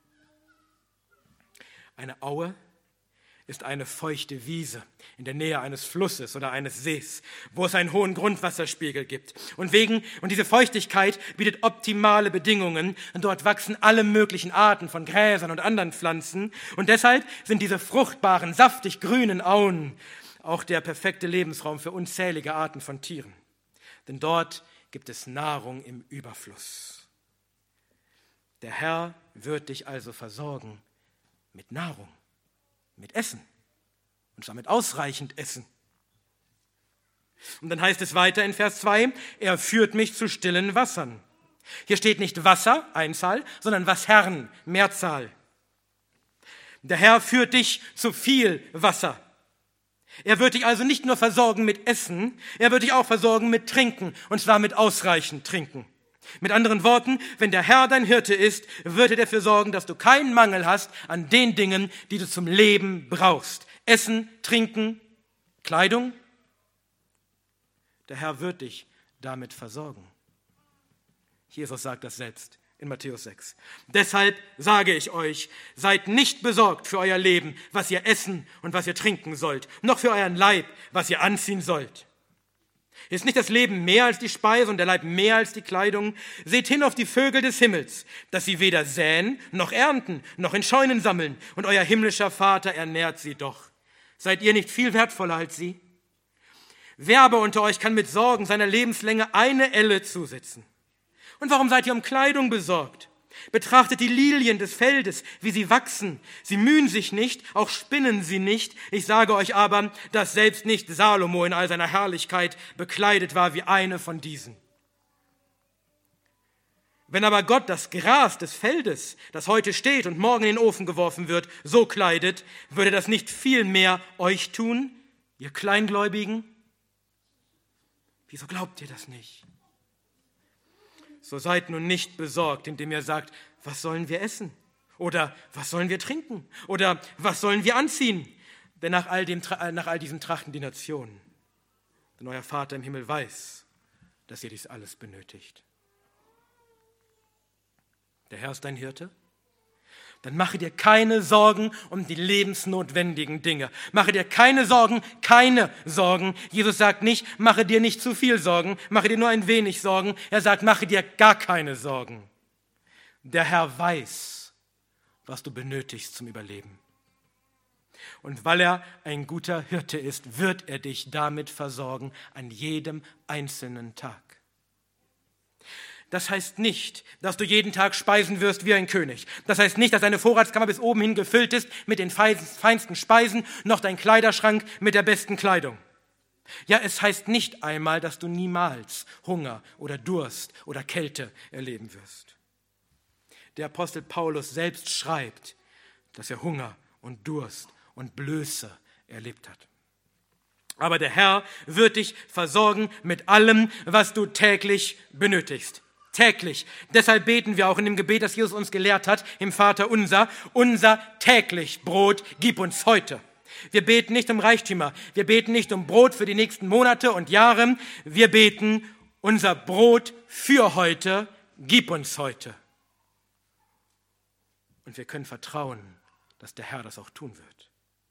A: Eine Aue ist eine feuchte Wiese in der Nähe eines Flusses oder eines Sees, wo es einen hohen Grundwasserspiegel gibt. Und diese Feuchtigkeit bietet optimale Bedingungen. Und dort wachsen alle möglichen Arten von Gräsern und anderen Pflanzen. Und deshalb sind diese fruchtbaren, saftig grünen Auen auch der perfekte Lebensraum für unzählige Arten von Tieren. Denn dort gibt es Nahrung im Überfluss. Der Herr wird dich also versorgen mit Nahrung, mit Essen, und zwar mit ausreichend Essen. Und dann heißt es weiter in Vers 2, er führt mich zu stillen Wassern. Hier steht nicht Wasser, Einzahl, sondern Wassern, Mehrzahl. Der Herr führt dich zu viel Wasser. Er wird dich also nicht nur versorgen mit Essen, er wird dich auch versorgen mit Trinken, und zwar mit ausreichend Trinken. Mit anderen Worten, wenn der Herr dein Hirte ist, wird er dafür sorgen, dass du keinen Mangel hast an den Dingen, die du zum Leben brauchst. Essen, Trinken, Kleidung. Der Herr wird dich damit versorgen. Jesus sagt das selbst in Matthäus 6. Deshalb sage ich euch, seid nicht besorgt für euer Leben, was ihr essen und was ihr trinken sollt, noch für euren Leib, was ihr anziehen sollt. Ist nicht das Leben mehr als die Speise und der Leib mehr als die Kleidung? Seht hin auf die Vögel des Himmels, dass sie weder säen, noch ernten, noch in Scheunen sammeln. Und euer himmlischer Vater ernährt sie doch. Seid ihr nicht viel wertvoller als sie? Wer aber unter euch kann mit Sorgen seiner Lebenslänge eine Elle zusetzen? Und warum seid ihr um Kleidung besorgt? Betrachtet die Lilien des Feldes, wie sie wachsen. Sie mühen sich nicht, auch spinnen sie nicht. Ich sage euch aber, dass selbst nicht Salomo in all seiner Herrlichkeit bekleidet war wie eine von diesen. Wenn aber Gott das Gras des Feldes, das heute steht und morgen in den Ofen geworfen wird, so kleidet, würde das nicht viel mehr euch tun, ihr Kleingläubigen? Wieso glaubt ihr das nicht? So seid nun nicht besorgt, indem ihr sagt, was sollen wir essen? Oder was sollen wir trinken? Oder was sollen wir anziehen? Denn nach all diesem trachten die Nationen. Denn euer Vater im Himmel weiß, dass ihr dies alles benötigt. Der Herr ist dein Hirte? Dann mache dir keine Sorgen um die lebensnotwendigen Dinge. Mache dir keine Sorgen, keine Sorgen. Jesus sagt nicht, mache dir nicht zu viel Sorgen, mache dir nur ein wenig Sorgen. Er sagt, mache dir gar keine Sorgen. Der Herr weiß, was du benötigst zum Überleben. Und weil er ein guter Hirte ist, wird er dich damit versorgen an jedem einzelnen Tag. Das heißt nicht, dass du jeden Tag speisen wirst wie ein König. Das heißt nicht, dass deine Vorratskammer bis oben hin gefüllt ist mit den feinsten Speisen, noch dein Kleiderschrank mit der besten Kleidung. Ja, es heißt nicht einmal, dass du niemals Hunger oder Durst oder Kälte erleben wirst. Der Apostel Paulus selbst schreibt, dass er Hunger und Durst und Blöße erlebt hat. Aber der Herr wird dich versorgen mit allem, was du täglich benötigst. Täglich. Deshalb beten wir auch in dem Gebet, das Jesus uns gelehrt hat, im Vater unser täglich Brot gib uns heute. Wir beten nicht um Reichtümer, wir beten nicht um Brot für die nächsten Monate und Jahre, wir beten unser Brot für heute, gib uns heute. Und wir können vertrauen, dass der Herr das auch tun wird.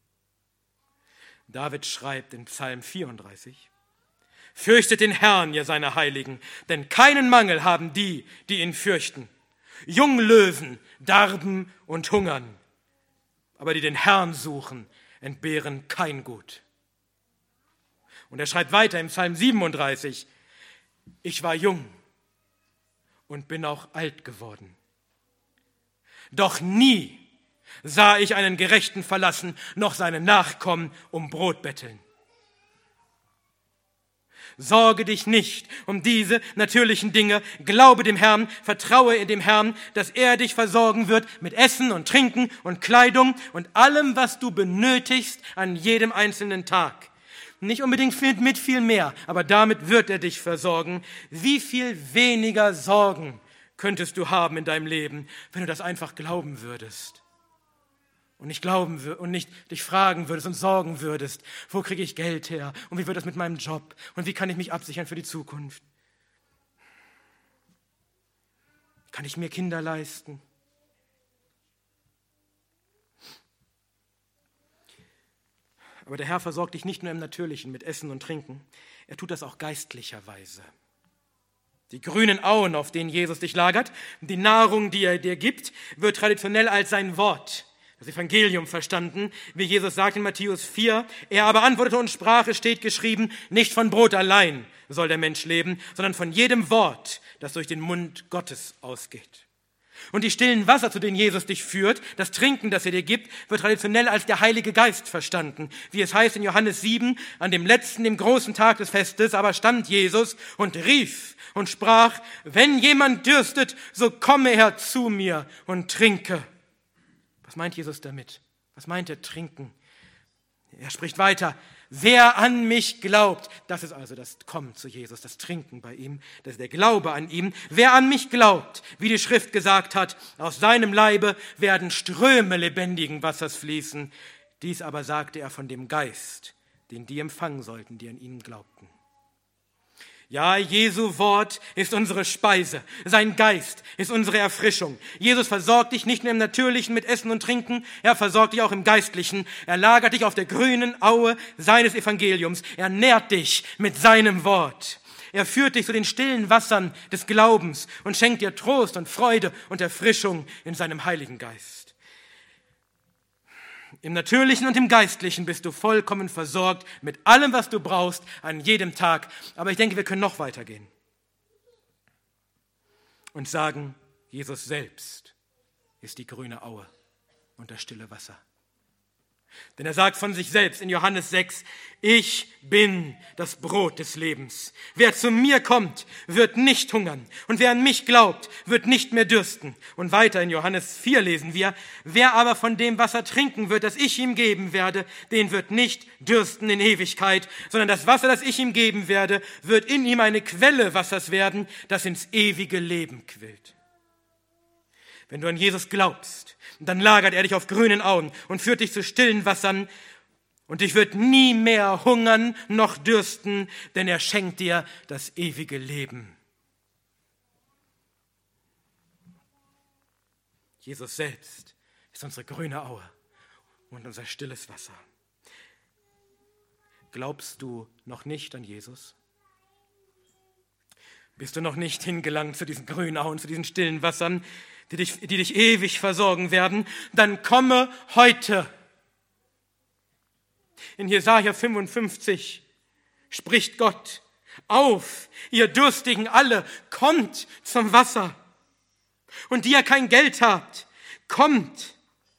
A: David schreibt in Psalm 34, fürchtet den Herrn, ihr seine Heiligen, denn keinen Mangel haben die, die ihn fürchten. Junglöwen darben und hungern, aber die den Herrn suchen, entbehren kein Gut. Und er schreibt weiter im Psalm 37, ich war jung und bin auch alt geworden. Doch nie sah ich einen Gerechten verlassen, noch seine Nachkommen um Brot betteln. Sorge dich nicht um diese natürlichen Dinge, glaube dem Herrn, vertraue in dem Herrn, dass er dich versorgen wird mit Essen und Trinken und Kleidung und allem, was du benötigst an jedem einzelnen Tag. Nicht unbedingt mit viel mehr, aber damit wird er dich versorgen. Wie viel weniger Sorgen könntest du haben in deinem Leben, wenn du das einfach glauben würdest? Und nicht glauben und nicht dich fragen würdest und sorgen würdest, wo kriege ich Geld her und wie wird das mit meinem Job und wie kann ich mich absichern für die Zukunft? Kann ich mir Kinder leisten? Aber der Herr versorgt dich nicht nur im Natürlichen mit Essen und Trinken, er tut das auch geistlicherweise. Die grünen Auen, auf denen Jesus dich lagert, die Nahrung, die er dir gibt, wird traditionell als sein Wort, das Evangelium, verstanden, wie Jesus sagt in Matthäus 4. Er aber antwortete und sprach, es steht geschrieben, nicht von Brot allein soll der Mensch leben, sondern von jedem Wort, das durch den Mund Gottes ausgeht. Und die stillen Wasser, zu denen Jesus dich führt, das Trinken, das er dir gibt, wird traditionell als der Heilige Geist verstanden. Wie es heißt in Johannes 7, an dem letzten, dem großen Tag des Festes, aber stand Jesus und rief und sprach, wenn jemand dürstet, so komme er zu mir und trinke. Was meint Jesus damit? Was meint er trinken? Er spricht weiter, wer an mich glaubt, das ist also das Kommen zu Jesus, das Trinken bei ihm, das ist der Glaube an ihm. Wer an mich glaubt, wie die Schrift gesagt hat, aus seinem Leibe werden Ströme lebendigen Wassers fließen. Dies aber sagte er von dem Geist, den die empfangen sollten, die an ihn glaubten. Ja, Jesu Wort ist unsere Speise, sein Geist ist unsere Erfrischung. Jesus versorgt dich nicht nur im Natürlichen mit Essen und Trinken, er versorgt dich auch im Geistlichen. Er lagert dich auf der grünen Aue seines Evangeliums. Er nährt dich mit seinem Wort. Er führt dich zu den stillen Wassern des Glaubens und schenkt dir Trost und Freude und Erfrischung in seinem Heiligen Geist. Im Natürlichen und im Geistlichen bist du vollkommen versorgt mit allem, was du brauchst, an jedem Tag. Aber ich denke, wir können noch weitergehen und sagen, Jesus selbst ist die grüne Aue und das stille Wasser. Denn er sagt von sich selbst in Johannes 6, ich bin das Brot des Lebens. Wer zu mir kommt, wird nicht hungern. Und wer an mich glaubt, wird nicht mehr dürsten. Und weiter in Johannes 4 lesen wir, wer aber von dem Wasser trinken wird, das ich ihm geben werde, den wird nicht dürsten in Ewigkeit, sondern das Wasser, das ich ihm geben werde, wird in ihm eine Quelle Wassers werden, das ins ewige Leben quillt. Wenn du an Jesus glaubst, dann lagert er dich auf grünen Auen und führt dich zu stillen Wassern und dich wird nie mehr hungern noch dürsten, denn er schenkt dir das ewige Leben. Jesus selbst ist unsere grüne Aue und unser stilles Wasser. Glaubst du noch nicht an Jesus? Bist du noch nicht hingelangt zu diesen grünen Auen, zu diesen stillen Wassern, die dich ewig versorgen werden? Dann komme heute. In Jesaja 55 spricht Gott, auf, ihr Durstigen alle, kommt zum Wasser. Und die ihr kein Geld habt, kommt,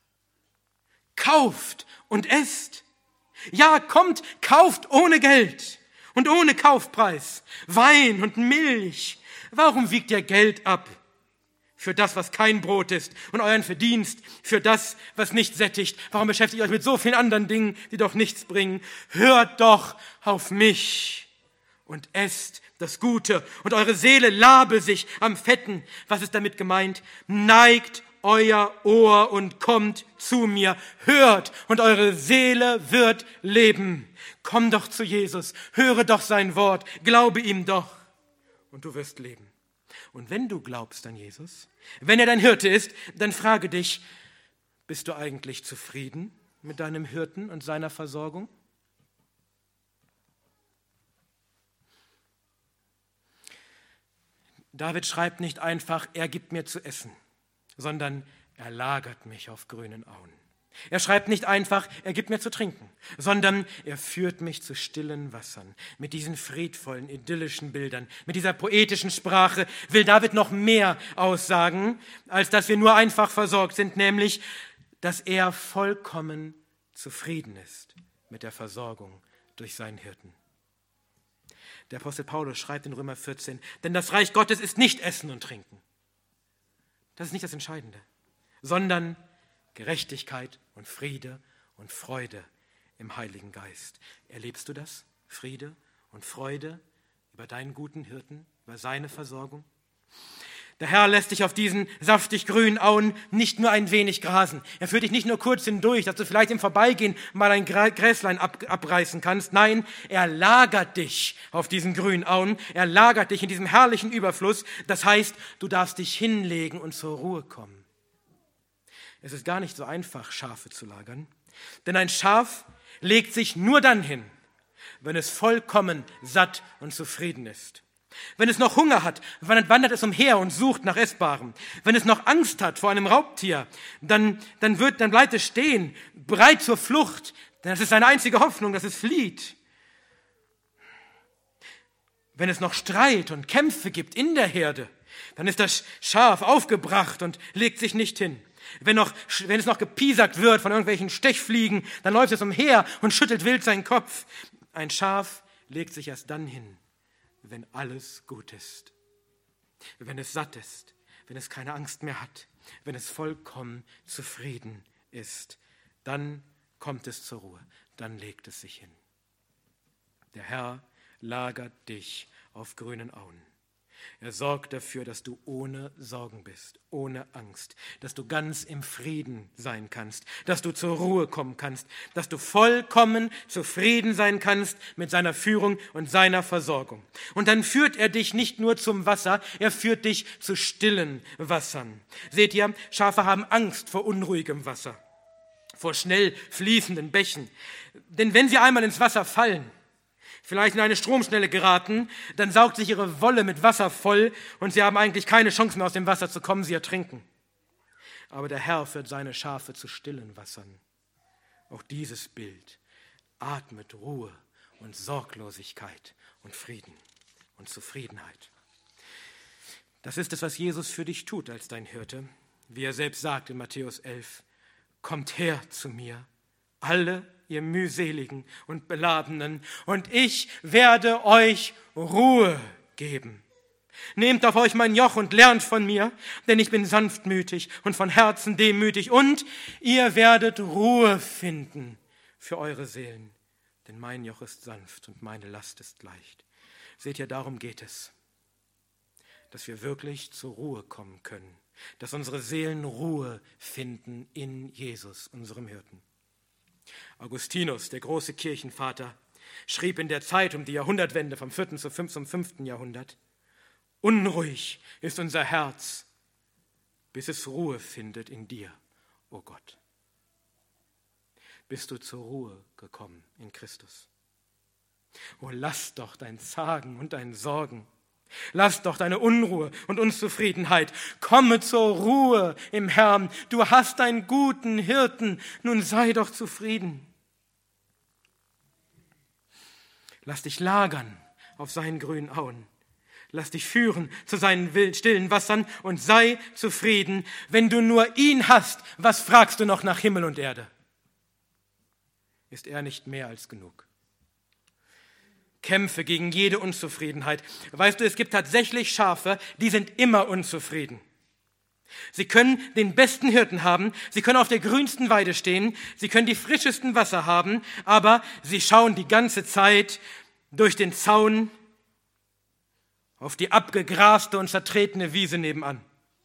A: kauft und esst. Ja, kommt, kauft ohne Geld und ohne Kaufpreis Wein und Milch. Warum wiegt ihr Geld ab für das, was kein Brot ist, und euren Verdienst für das, was nicht sättigt? Warum beschäftigt ihr euch mit so vielen anderen Dingen, die doch nichts bringen? Hört doch auf mich und esst das Gute, und eure Seele labe sich am Fetten. Was ist damit gemeint? Neigt euer Ohr und kommt zu mir. Hört, und eure Seele wird leben. Komm doch zu Jesus, höre doch sein Wort, glaube ihm doch, und du wirst leben. Und wenn du glaubst an Jesus, wenn er dein Hirte ist, dann frage dich, bist du eigentlich zufrieden mit deinem Hirten und seiner Versorgung? David schreibt nicht einfach, er gibt mir zu essen, sondern er lagert mich auf grünen Auen. Er schreibt nicht einfach, er gibt mir zu trinken, sondern er führt mich zu stillen Wassern. Mit diesen friedvollen, idyllischen Bildern, mit dieser poetischen Sprache will David noch mehr aussagen, als dass wir nur einfach versorgt sind, nämlich, dass er vollkommen zufrieden ist mit der Versorgung durch seinen Hirten. Der Apostel Paulus schreibt in Römer 14, denn das Reich Gottes ist nicht Essen und Trinken. Das ist nicht das Entscheidende, sondern Gerechtigkeit und Friede und Freude im Heiligen Geist. Erlebst du das? Friede und Freude über deinen guten Hirten, über seine Versorgung? Der Herr lässt dich auf diesen saftig grünen Auen nicht nur ein wenig grasen. Er führt dich nicht nur kurz hindurch, dass du vielleicht im Vorbeigehen mal ein Gräslein abreißen kannst. Nein, er lagert dich auf diesen grünen Auen. Er lagert dich in diesem herrlichen Überfluss. Das heißt, du darfst dich hinlegen und zur Ruhe kommen. Es ist gar nicht so einfach, Schafe zu lagern, denn ein Schaf legt sich nur dann hin, wenn es vollkommen satt und zufrieden ist. Wenn es noch Hunger hat, wandert es umher und sucht nach Essbarem. Wenn es noch Angst hat vor einem Raubtier, dann bleibt es stehen, bereit zur Flucht, denn das ist seine einzige Hoffnung, dass es flieht. Wenn es noch Streit und Kämpfe gibt in der Herde, dann ist das Schaf aufgebracht und legt sich nicht hin. Wenn es noch gepiesackt wird von irgendwelchen Stechfliegen, dann läuft es umher und schüttelt wild seinen Kopf. Ein Schaf legt sich erst dann hin, wenn alles gut ist, wenn es satt ist, wenn es keine Angst mehr hat, wenn es vollkommen zufrieden ist. Dann kommt es zur Ruhe, dann legt es sich hin. Der Herr lagert dich auf grünen Auen. Er sorgt dafür, dass du ohne Sorgen bist, ohne Angst, dass du ganz im Frieden sein kannst, dass du zur Ruhe kommen kannst, dass du vollkommen zufrieden sein kannst mit seiner Führung und seiner Versorgung. Und dann führt er dich nicht nur zum Wasser, er führt dich zu stillen Wassern. Seht ihr, Schafe haben Angst vor unruhigem Wasser, vor schnell fließenden Bächen. Denn wenn sie einmal ins Wasser fallen, vielleicht in eine Stromschnelle geraten, dann saugt sich ihre Wolle mit Wasser voll und sie haben eigentlich keine Chance mehr aus dem Wasser zu kommen, sie ertrinken. Aber der Herr führt seine Schafe zu stillen Wassern. Auch dieses Bild atmet Ruhe und Sorglosigkeit und Frieden und Zufriedenheit. Das ist es, was Jesus für dich tut als dein Hirte, wie er selbst sagt in Matthäus 11, kommt her zu mir, alle ihr mühseligen und Beladenen, und ich werde euch Ruhe geben. Nehmt auf euch mein Joch und lernt von mir, denn ich bin sanftmütig und von Herzen demütig, und ihr werdet Ruhe finden für eure Seelen, denn mein Joch ist sanft und meine Last ist leicht. Seht ihr, darum geht es, dass wir wirklich zur Ruhe kommen können, dass unsere Seelen Ruhe finden in Jesus, unserem Hirten. Augustinus, der große Kirchenvater, schrieb in der Zeit um die Jahrhundertwende vom 4. zum 5. Jahrhundert: Unruhig ist unser Herz, bis es Ruhe findet in dir, o Gott. Bist du zur Ruhe gekommen in Christus? O lass doch dein Zagen und dein Sorgen, lass doch deine Unruhe und Unzufriedenheit, komme zur Ruhe im Herrn. Du hast einen guten Hirten, nun sei doch zufrieden. Lass dich lagern auf seinen grünen Auen. Lass dich führen zu seinen stillen Wassern und sei zufrieden. Wenn du nur ihn hast, was fragst du noch nach Himmel und Erde? Ist er nicht mehr als genug? Kämpfe gegen jede Unzufriedenheit. Weißt du, es gibt tatsächlich Schafe, die sind immer unzufrieden. Sie können den besten Hirten haben, sie können auf der grünsten Weide stehen, sie können die frischesten Wasser haben, aber sie schauen die ganze Zeit durch den Zaun auf die abgegraste und zertretene Wiese nebenan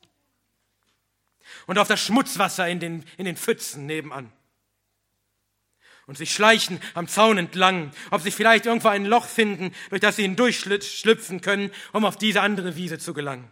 A: und auf das Schmutzwasser in den Pfützen nebenan. Und sie schleichen am Zaun entlang, ob sie vielleicht irgendwo ein Loch finden, durch das sie hindurchschlüpfen können, um auf diese andere Wiese zu gelangen.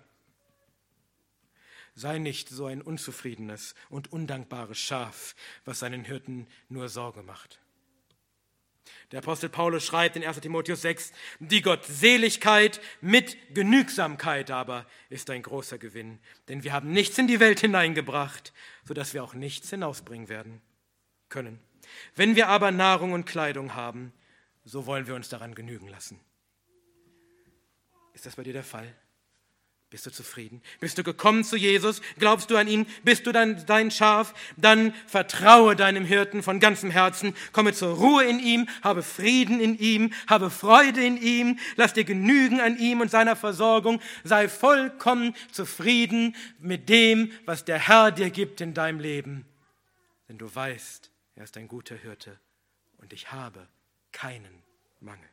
A: Sei nicht so ein unzufriedenes und undankbares Schaf, was seinen Hirten nur Sorge macht. Der Apostel Paulus schreibt in 1. Timotheus 6, die Gottseligkeit mit Genügsamkeit aber ist ein großer Gewinn. Denn wir haben nichts in die Welt hineingebracht, sodass wir auch nichts hinausbringen werden können. Wenn wir aber Nahrung und Kleidung haben, so wollen wir uns daran genügen lassen. Ist das bei dir der Fall? Bist du zufrieden? Bist du gekommen zu Jesus? Glaubst du an ihn? Bist du dein Schaf? Dann vertraue deinem Hirten von ganzem Herzen. Komme zur Ruhe in ihm, habe Frieden in ihm, habe Freude in ihm, lass dir genügen an ihm und seiner Versorgung. Sei vollkommen zufrieden mit dem, was der Herr dir gibt in deinem Leben. Denn du weißt, er ist ein guter Hirte und ich habe keinen Mangel.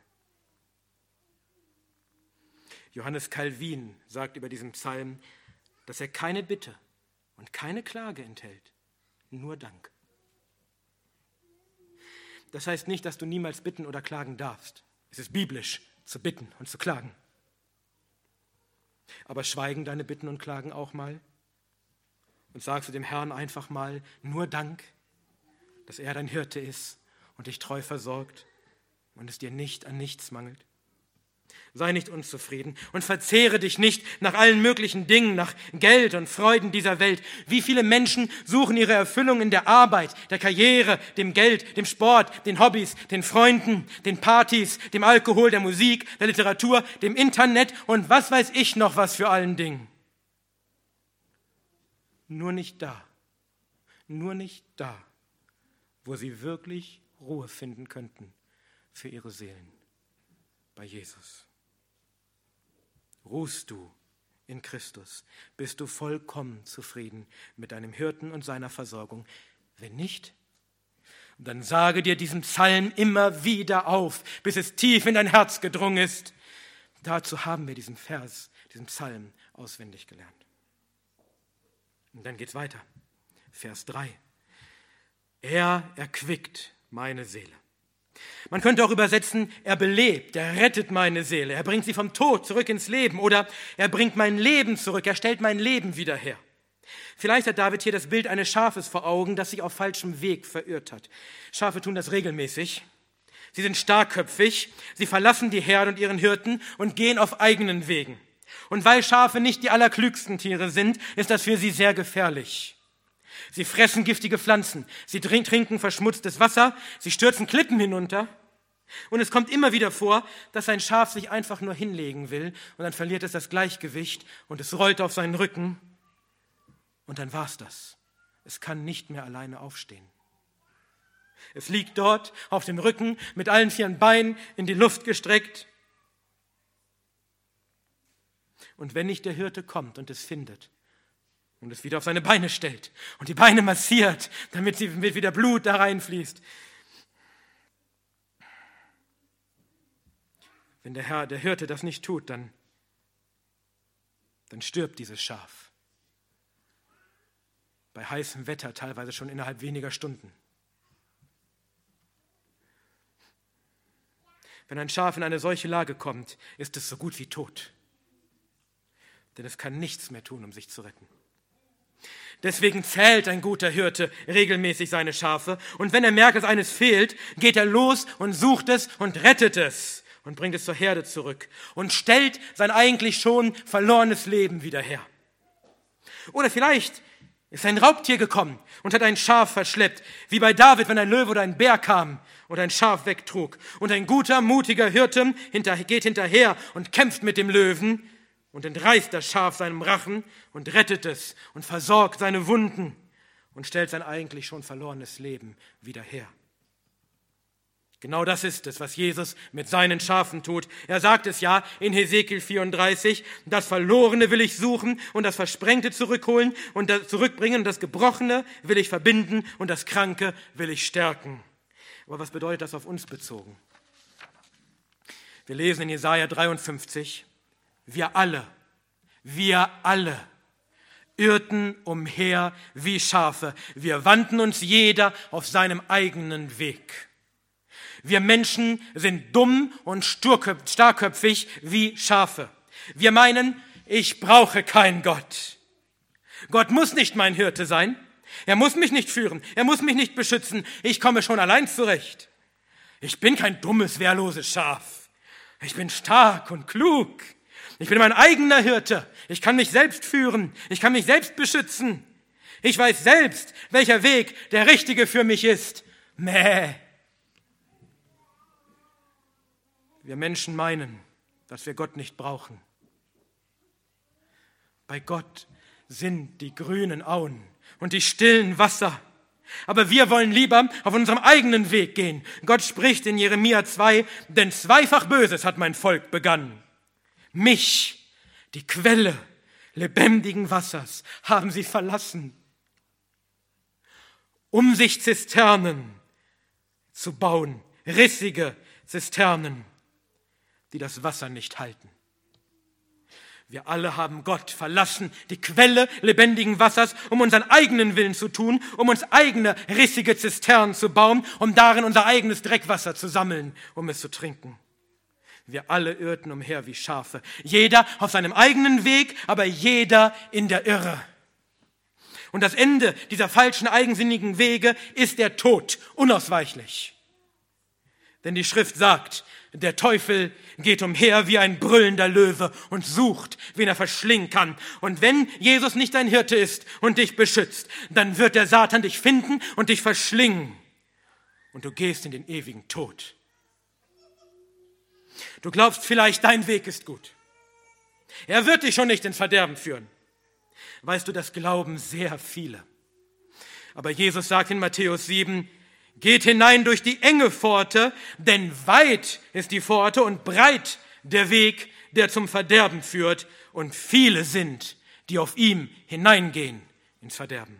A: Johannes Calvin sagt über diesen Psalm, dass er keine Bitte und keine Klage enthält, nur Dank. Das heißt nicht, dass du niemals bitten oder klagen darfst. Es ist biblisch, zu bitten und zu klagen. Aber schweigen deine Bitten und Klagen auch mal und sagst du dem Herrn einfach mal nur Dank, dass er dein Hirte ist und dich treu versorgt und es dir nicht an nichts mangelt. Sei nicht unzufrieden und verzehre dich nicht nach allen möglichen Dingen, nach Geld und Freuden dieser Welt. Wie viele Menschen suchen ihre Erfüllung in der Arbeit, der Karriere, dem Geld, dem Sport, den Hobbys, den Freunden, den Partys, dem Alkohol, der Musik, der Literatur, dem Internet und was weiß ich noch was für allen Dingen. Nur nicht da, wo sie wirklich Ruhe finden könnten für ihre Seelen, bei Jesus. Ruhst du in Christus, bist du vollkommen zufrieden mit deinem Hirten und seiner Versorgung. Wenn nicht, dann sage dir diesen Psalm immer wieder auf, bis es tief in dein Herz gedrungen ist. Dazu haben wir diesen Vers, diesen Psalm auswendig gelernt. Und dann geht's weiter. Vers 3. Er erquickt meine Seele. Man könnte auch übersetzen, er belebt, er rettet meine Seele, er bringt sie vom Tod zurück ins Leben oder er bringt mein Leben zurück, er stellt mein Leben wieder her. Vielleicht hat David hier das Bild eines Schafes vor Augen, das sich auf falschem Weg verirrt hat. Schafe tun das regelmäßig. Sie sind starkköpfig, sie verlassen die Herde und ihren Hirten und gehen auf eigenen Wegen. Und weil Schafe nicht die allerklügsten Tiere sind, ist das für sie sehr gefährlich. Sie fressen giftige Pflanzen, sie trinken verschmutztes Wasser, sie stürzen Klippen hinunter. Und es kommt immer wieder vor, dass ein Schaf sich einfach nur hinlegen will und dann verliert es das Gleichgewicht und es rollt auf seinen Rücken und dann war's das. Es kann nicht mehr alleine aufstehen. Es liegt dort auf dem Rücken mit allen 4 Beinen in die Luft gestreckt. Und wenn nicht der Hirte kommt und es findet und es wieder auf seine Beine stellt und die Beine massiert, damit wieder Blut da reinfließt, wenn der Hirte das nicht tut, dann stirbt dieses Schaf. Bei heißem Wetter teilweise schon innerhalb weniger Stunden. Wenn ein Schaf in eine solche Lage kommt, ist es so gut wie tot. Denn es kann nichts mehr tun, um sich zu retten. Deswegen zählt ein guter Hirte regelmäßig seine Schafe. Und wenn er merkt, dass eines fehlt, geht er los und sucht es und rettet es und bringt es zur Herde zurück und stellt sein eigentlich schon verlorenes Leben wieder her. Oder vielleicht ist ein Raubtier gekommen und hat ein Schaf verschleppt, wie bei David, wenn ein Löwe oder ein Bär kam und ein Schaf wegtrug. Und ein guter, mutiger Hirte geht hinterher und kämpft mit dem Löwen und entreißt das Schaf seinem Rachen und rettet es und versorgt seine Wunden und stellt sein eigentlich schon verlorenes Leben wieder her. Genau das ist es, was Jesus mit seinen Schafen tut. Er sagt es ja in Hesekiel 34, das Verlorene will ich suchen und das Versprengte zurückholen und das zurückbringen und das Gebrochene will ich verbinden und das Kranke will ich stärken. Aber was bedeutet das auf uns bezogen? Wir lesen in Jesaja 53, wir alle irrten umher wie Schafe. Wir wandten uns jeder auf seinem eigenen Weg. Wir Menschen sind dumm und starrköpfig wie Schafe. Wir meinen, ich brauche keinen Gott. Gott muss nicht mein Hirte sein. Er muss mich nicht führen. Er muss mich nicht beschützen. Ich komme schon allein zurecht. Ich bin kein dummes, wehrloses Schaf. Ich bin stark und klug. Ich bin mein eigener Hirte. Ich kann mich selbst führen. Ich kann mich selbst beschützen. Ich weiß selbst, welcher Weg der richtige für mich ist. Mäh. Wir Menschen meinen, dass wir Gott nicht brauchen. Bei Gott sind die grünen Auen und die stillen Wasser. Aber wir wollen lieber auf unserem eigenen Weg gehen. Gott spricht in Jeremia 2, denn zweifach Böses hat mein Volk begangen. Mich, die Quelle lebendigen Wassers, haben sie verlassen, um sich Zisternen zu bauen, rissige Zisternen, die das Wasser nicht halten. Wir alle haben Gott verlassen, die Quelle lebendigen Wassers, um unseren eigenen Willen zu tun, um uns eigene rissige Zisternen zu bauen, um darin unser eigenes Dreckwasser zu sammeln, um es zu trinken. Wir alle irrten umher wie Schafe, jeder auf seinem eigenen Weg, aber jeder in der Irre. Und das Ende dieser falschen, eigensinnigen Wege ist der Tod, unausweichlich. Denn die Schrift sagt, der Teufel geht umher wie ein brüllender Löwe und sucht, wen er verschlingen kann. Und wenn Jesus nicht dein Hirte ist und dich beschützt, dann wird der Satan dich finden und dich verschlingen. Und du gehst in den ewigen Tod. Du glaubst vielleicht, dein Weg ist gut. Er wird dich schon nicht ins Verderben führen. Weißt du, das glauben sehr viele. Aber Jesus sagt in Matthäus 7, geht hinein durch die enge Pforte, denn weit ist die Pforte und breit der Weg, der zum Verderben führt, und viele sind, die auf ihm hineingehen ins Verderben.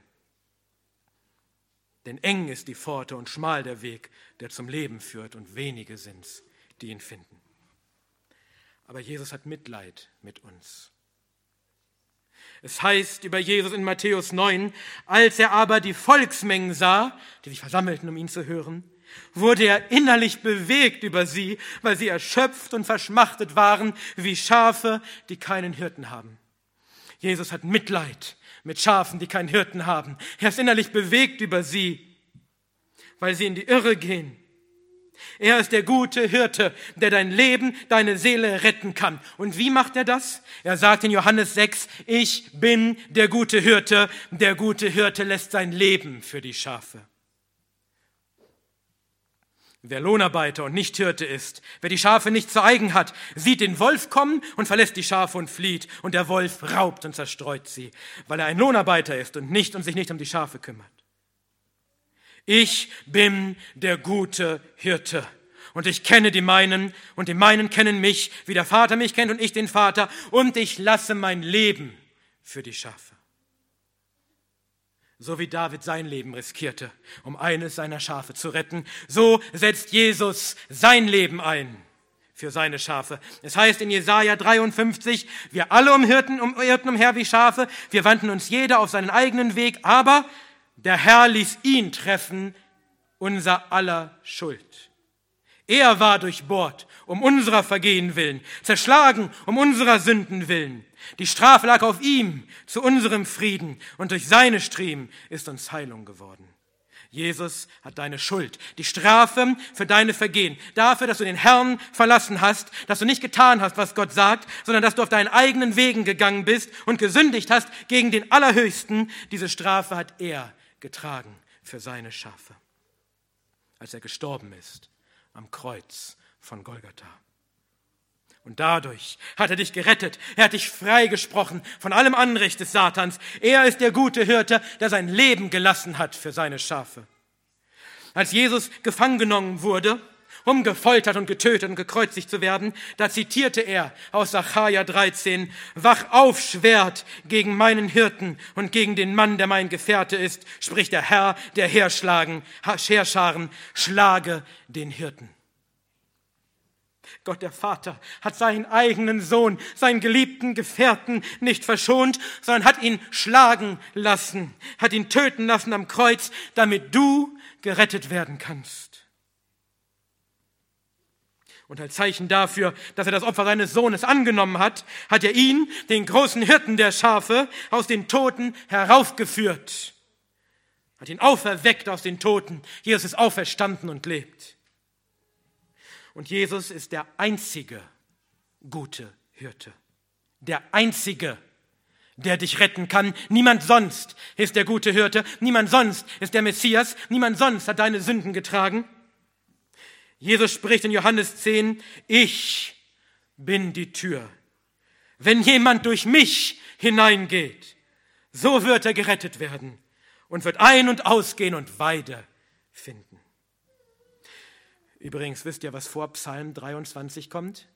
A: Denn eng ist die Pforte und schmal der Weg, der zum Leben führt, und wenige sind's, die ihn finden. Aber Jesus hat Mitleid mit uns. Es heißt über Jesus in Matthäus 9, als er aber die Volksmengen sah, die sich versammelten, um ihn zu hören, wurde er innerlich bewegt über sie, weil sie erschöpft und verschmachtet waren, wie Schafe, die keinen Hirten haben. Jesus hat Mitleid mit Schafen, die keinen Hirten haben. Er ist innerlich bewegt über sie, weil sie in die Irre gehen. Er ist der gute Hirte, der dein Leben, deine Seele retten kann. Und wie macht er das? Er sagt in Johannes 6, ich bin der gute Hirte. Der gute Hirte lässt sein Leben für die Schafe. Wer Lohnarbeiter und nicht Hirte ist, wer die Schafe nicht zu eigen hat, sieht den Wolf kommen und verlässt die Schafe und flieht. Und der Wolf raubt und zerstreut sie, weil er ein Lohnarbeiter ist und sich nicht um die Schafe kümmert. Ich bin der gute Hirte. Und ich kenne die meinen, und die meinen kennen mich, wie der Vater mich kennt und ich den Vater. Und ich lasse mein Leben für die Schafe. So wie David sein Leben riskierte, um eines seiner Schafe zu retten, so setzt Jesus sein Leben ein für seine Schafe. Es heißt in Jesaja 53, wir alle irrten umher wie Schafe, wir wandten uns jeder auf seinen eigenen Weg, aber der Herr ließ ihn treffen, unser aller Schuld. Er war durchbohrt, um unserer Vergehen willen, zerschlagen, um unserer Sünden willen. Die Strafe lag auf ihm, zu unserem Frieden, und durch seine Striemen ist uns Heilung geworden. Jesus hat deine Schuld, die Strafe für deine Vergehen, dafür, dass du den Herrn verlassen hast, dass du nicht getan hast, was Gott sagt, sondern dass du auf deinen eigenen Wegen gegangen bist und gesündigt hast gegen den Allerhöchsten. Diese Strafe hat er getragen für seine Schafe, als er gestorben ist am Kreuz von Golgatha. Und dadurch hat er dich gerettet. Er hat dich freigesprochen von allem Anrecht des Satans. Er ist der gute Hirte, der sein Leben gelassen hat für seine Schafe. Als Jesus gefangen genommen wurde, um gefoltert und getötet und gekreuzigt zu werden, da zitierte er aus Sacharja 13, wach auf, Schwert, gegen meinen Hirten und gegen den Mann, der mein Gefährte ist, spricht der Herr, der Heerscharen, schlage den Hirten. Gott der Vater hat seinen eigenen Sohn, seinen geliebten Gefährten nicht verschont, sondern hat ihn schlagen lassen, hat ihn töten lassen am Kreuz, damit du gerettet werden kannst. Und als Zeichen dafür, dass er das Opfer seines Sohnes angenommen hat, hat er ihn, den großen Hirten der Schafe, aus den Toten heraufgeführt. Hat ihn auferweckt aus den Toten. Jesus ist auferstanden und lebt. Und Jesus ist der einzige gute Hirte. Der einzige, der dich retten kann. Niemand sonst ist der gute Hirte. Niemand sonst ist der Messias. Niemand sonst hat deine Sünden getragen. Jesus spricht in Johannes 10, ich bin die Tür. Wenn jemand durch mich hineingeht, so wird er gerettet werden und wird ein- und ausgehen und Weide finden. Übrigens, wisst ihr, was vor Psalm 23 kommt?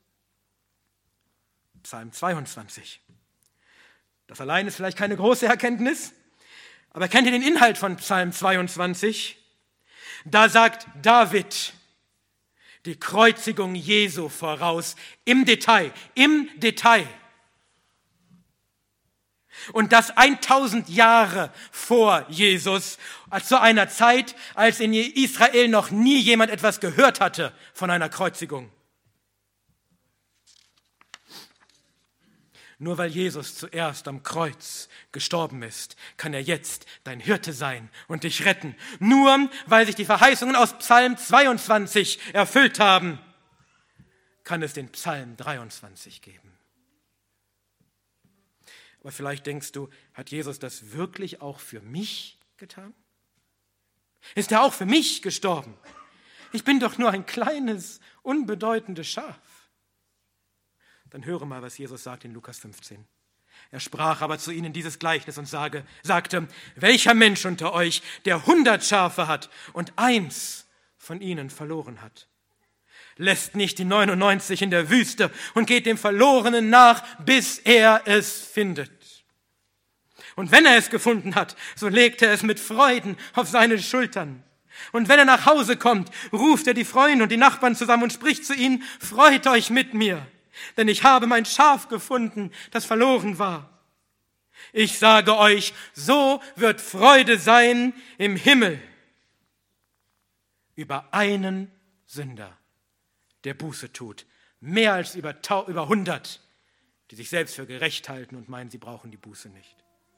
A: Psalm 22. Das allein ist vielleicht keine große Erkenntnis, aber kennt ihr den Inhalt von Psalm 22? Da sagt David die Kreuzigung Jesu voraus, im Detail. Und das 1000 Jahre vor Jesus, zu einer Zeit, als in Israel noch nie jemand etwas gehört hatte von einer Kreuzigung. Nur weil Jesus zuerst am Kreuz gestorben ist, kann er jetzt dein Hirte sein und dich retten. Nur weil sich die Verheißungen aus Psalm 22 erfüllt haben, kann es den Psalm 23 geben. Aber vielleicht denkst du, hat Jesus das wirklich auch für mich getan? Ist er auch für mich gestorben? Ich bin doch nur ein kleines, unbedeutendes Schaf. Dann höre mal, was Jesus sagt in Lukas 15. Er sprach aber zu ihnen dieses Gleichnis und sagte, welcher Mensch unter euch, der 100 Schafe hat und eins von ihnen verloren hat, lässt nicht die 99 in der Wüste und geht dem Verlorenen nach, bis er es findet. Und wenn er es gefunden hat, so legt er es mit Freuden auf seine Schultern. Und wenn er nach Hause kommt, ruft er die Freunde und die Nachbarn zusammen und spricht zu ihnen, freut euch mit mir, denn ich habe mein Schaf gefunden, das verloren war. Ich sage euch, so wird Freude sein im Himmel über einen Sünder, der Buße tut, mehr als über 100, die sich selbst für gerecht halten und meinen, sie brauchen die Buße nicht.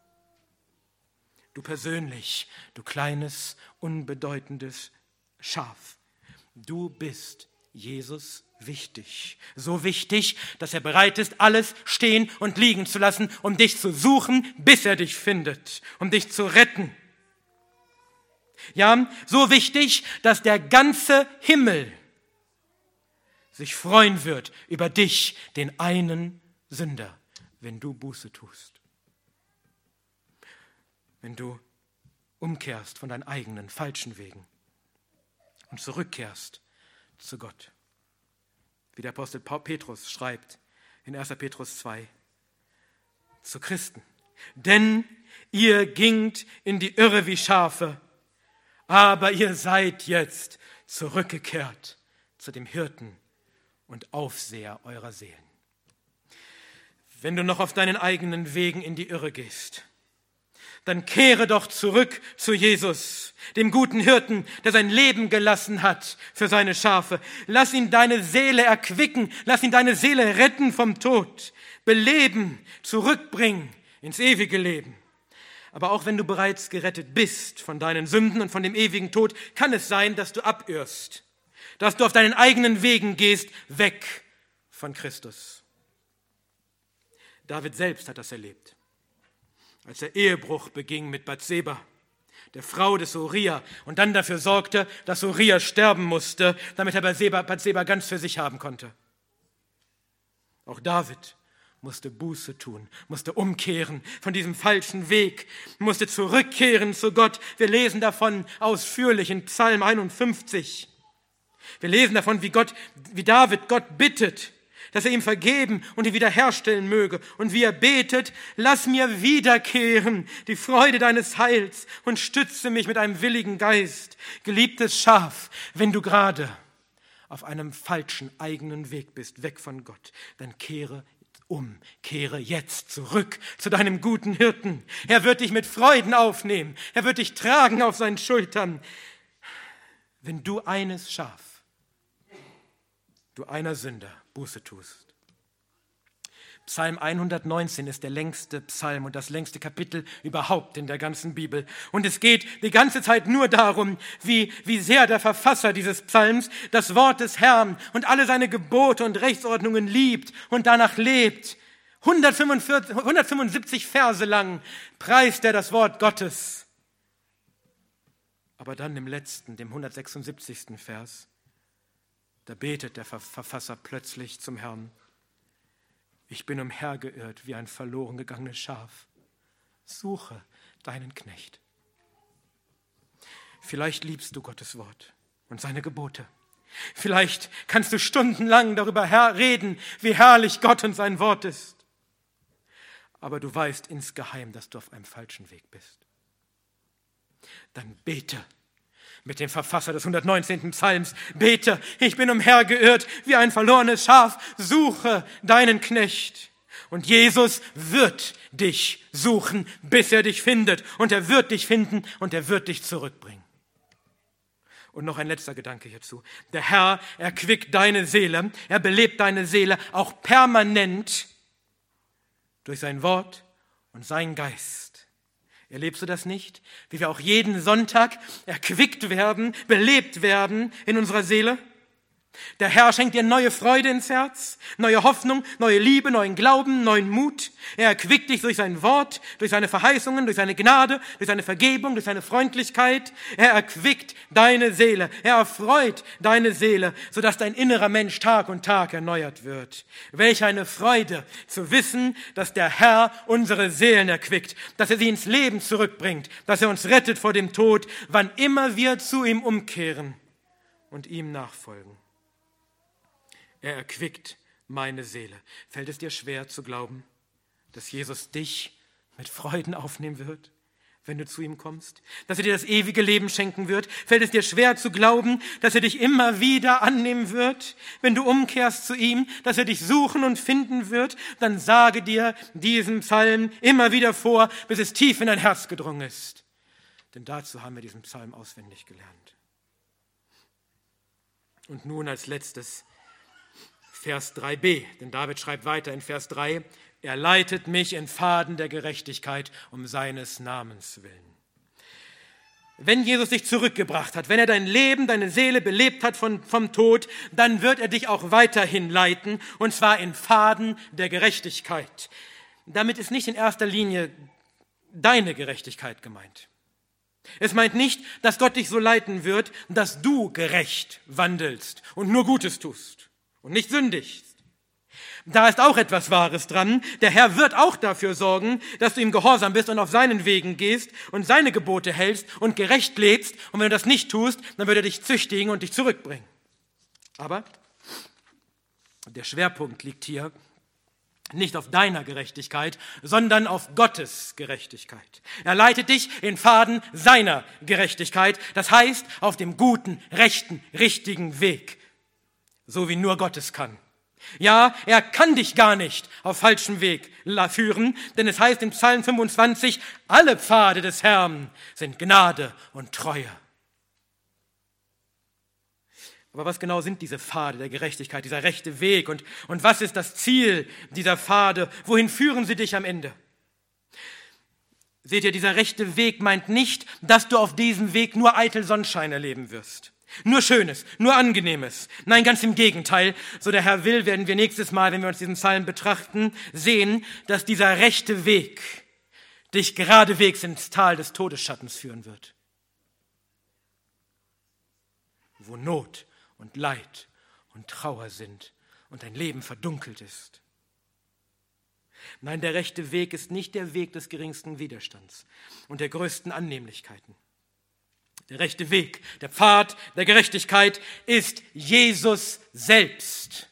A: Du persönlich, du kleines, unbedeutendes Schaf, du bist Jesus wichtig. So wichtig, dass er bereit ist, alles stehen und liegen zu lassen, um dich zu suchen, bis er dich findet, um dich zu retten. Ja, so wichtig, dass der ganze Himmel sich freuen wird über dich, den einen Sünder, wenn du Buße tust. Wenn du umkehrst von deinen eigenen falschen Wegen und zurückkehrst zu Gott. Wie der Apostel Petrus schreibt in 1. Petrus 2, zu Christen. Denn ihr gingt in die Irre wie Schafe, aber ihr seid jetzt zurückgekehrt zu dem Hirten und Aufseher eurer Seelen. Wenn du noch auf deinen eigenen Wegen in die Irre gehst, dann kehre doch zurück zu Jesus, dem guten Hirten, der sein Leben gelassen hat für seine Schafe. Lass ihn deine Seele erquicken, lass ihn deine Seele retten vom Tod, beleben, zurückbringen ins ewige Leben. Aber auch wenn du bereits gerettet bist von deinen Sünden und von dem ewigen Tod, kann es sein, dass du abirrst, dass du auf deinen eigenen Wegen gehst, weg von Christus. David selbst hat das erlebt, als er Ehebruch beging mit Bathseba, der Frau des Uria, und dann dafür sorgte, dass Uria sterben musste, damit er Bathseba ganz für sich haben konnte. Auch David musste Buße tun, musste umkehren von diesem falschen Weg, musste zurückkehren zu Gott. Wir lesen davon ausführlich in Psalm 51. Wir lesen davon, wie David Gott bittet, dass er ihm vergeben und ihn wiederherstellen möge. Und wie er betet, lass mir wiederkehren die Freude deines Heils und stütze mich mit einem willigen Geist. Geliebtes Schaf, wenn du gerade auf einem falschen eigenen Weg bist, weg von Gott, dann kehre jetzt zurück zu deinem guten Hirten. Er wird dich mit Freuden aufnehmen. Er wird dich tragen auf seinen Schultern. Wenn du eines Schaf, du einer Sünder, Buße tust. Psalm 119 ist der längste Psalm und das längste Kapitel überhaupt in der ganzen Bibel. Und es geht die ganze Zeit nur darum, wie sehr der Verfasser dieses Psalms das Wort des Herrn und alle seine Gebote und Rechtsordnungen liebt und danach lebt. 175 Verse lang preist er das Wort Gottes. Aber dann im letzten, dem 176. Vers, da betet der Verfasser plötzlich zum Herrn: Ich bin umhergeirrt wie ein verloren gegangenes Schaf. Suche deinen Knecht. Vielleicht liebst du Gottes Wort und seine Gebote. Vielleicht kannst du stundenlang darüber reden, wie herrlich Gott und sein Wort ist. Aber du weißt insgeheim, dass du auf einem falschen Weg bist. Dann bete mit dem Verfasser des 119. Psalms. Bete, ich bin umhergeirrt wie ein verlorenes Schaf. Suche deinen Knecht. Und Jesus wird dich suchen, bis er dich findet. Und er wird dich finden und er wird dich zurückbringen. Und noch ein letzter Gedanke hierzu. Der Herr erquickt deine Seele, er belebt deine Seele auch permanent durch sein Wort und seinen Geist. Erlebst du das nicht? Wie wir auch jeden Sonntag erquickt werden, belebt werden in unserer Seele? Der Herr schenkt dir neue Freude ins Herz, neue Hoffnung, neue Liebe, neuen Glauben, neuen Mut. Er erquickt dich durch sein Wort, durch seine Verheißungen, durch seine Gnade, durch seine Vergebung, durch seine Freundlichkeit. Er erquickt deine Seele, er erfreut deine Seele, sodass dein innerer Mensch Tag und Tag erneuert wird. Welch eine Freude zu wissen, dass der Herr unsere Seelen erquickt, dass er sie ins Leben zurückbringt, dass er uns rettet vor dem Tod, wann immer wir zu ihm umkehren und ihm nachfolgen. Er erquickt meine Seele. Fällt es dir schwer zu glauben, dass Jesus dich mit Freuden aufnehmen wird, wenn du zu ihm kommst? Dass er dir das ewige Leben schenken wird? Fällt es dir schwer zu glauben, dass er dich immer wieder annehmen wird, wenn du umkehrst zu ihm, dass er dich suchen und finden wird? Dann sage dir diesen Psalm immer wieder vor, bis es tief in dein Herz gedrungen ist. Denn dazu haben wir diesen Psalm auswendig gelernt. Und nun als letztes Vers 3b, denn David schreibt weiter in Vers 3, er leitet mich in Pfaden der Gerechtigkeit um seines Namens willen. Wenn Jesus dich zurückgebracht hat, wenn er dein Leben, deine Seele belebt hat vom Tod, dann wird er dich auch weiterhin leiten, und zwar in Pfaden der Gerechtigkeit. Damit ist nicht in erster Linie deine Gerechtigkeit gemeint. Es meint nicht, dass Gott dich so leiten wird, dass du gerecht wandelst und nur Gutes tust und nicht sündigst. Da ist auch etwas Wahres dran. Der Herr wird auch dafür sorgen, dass du ihm gehorsam bist und auf seinen Wegen gehst und seine Gebote hältst und gerecht lebst. Und wenn du das nicht tust, dann wird er dich züchtigen und dich zurückbringen. Aber der Schwerpunkt liegt hier nicht auf deiner Gerechtigkeit, sondern auf Gottes Gerechtigkeit. Er leitet dich in Pfaden seiner Gerechtigkeit, das heißt auf dem guten, rechten, richtigen Weg, so wie nur Gott es kann. Ja, er kann dich gar nicht auf falschem Weg führen, denn es heißt im Psalm 25, alle Pfade des Herrn sind Gnade und Treue. Aber was genau sind diese Pfade der Gerechtigkeit, dieser rechte Weg und was ist das Ziel dieser Pfade? Wohin führen sie dich am Ende? Seht ihr, dieser rechte Weg meint nicht, dass du auf diesem Weg nur eitel Sonnenschein erleben wirst. Nur Schönes, nur Angenehmes. Nein, ganz im Gegenteil. So der Herr will, werden wir nächstes Mal, wenn wir uns diesen Psalm betrachten, sehen, dass dieser rechte Weg dich geradewegs ins Tal des Todesschattens führen wird. Wo Not und Leid und Trauer sind und dein Leben verdunkelt ist. Nein, der rechte Weg ist nicht der Weg des geringsten Widerstands und der größten Annehmlichkeiten. Der rechte Weg, der Pfad der Gerechtigkeit ist Jesus selbst.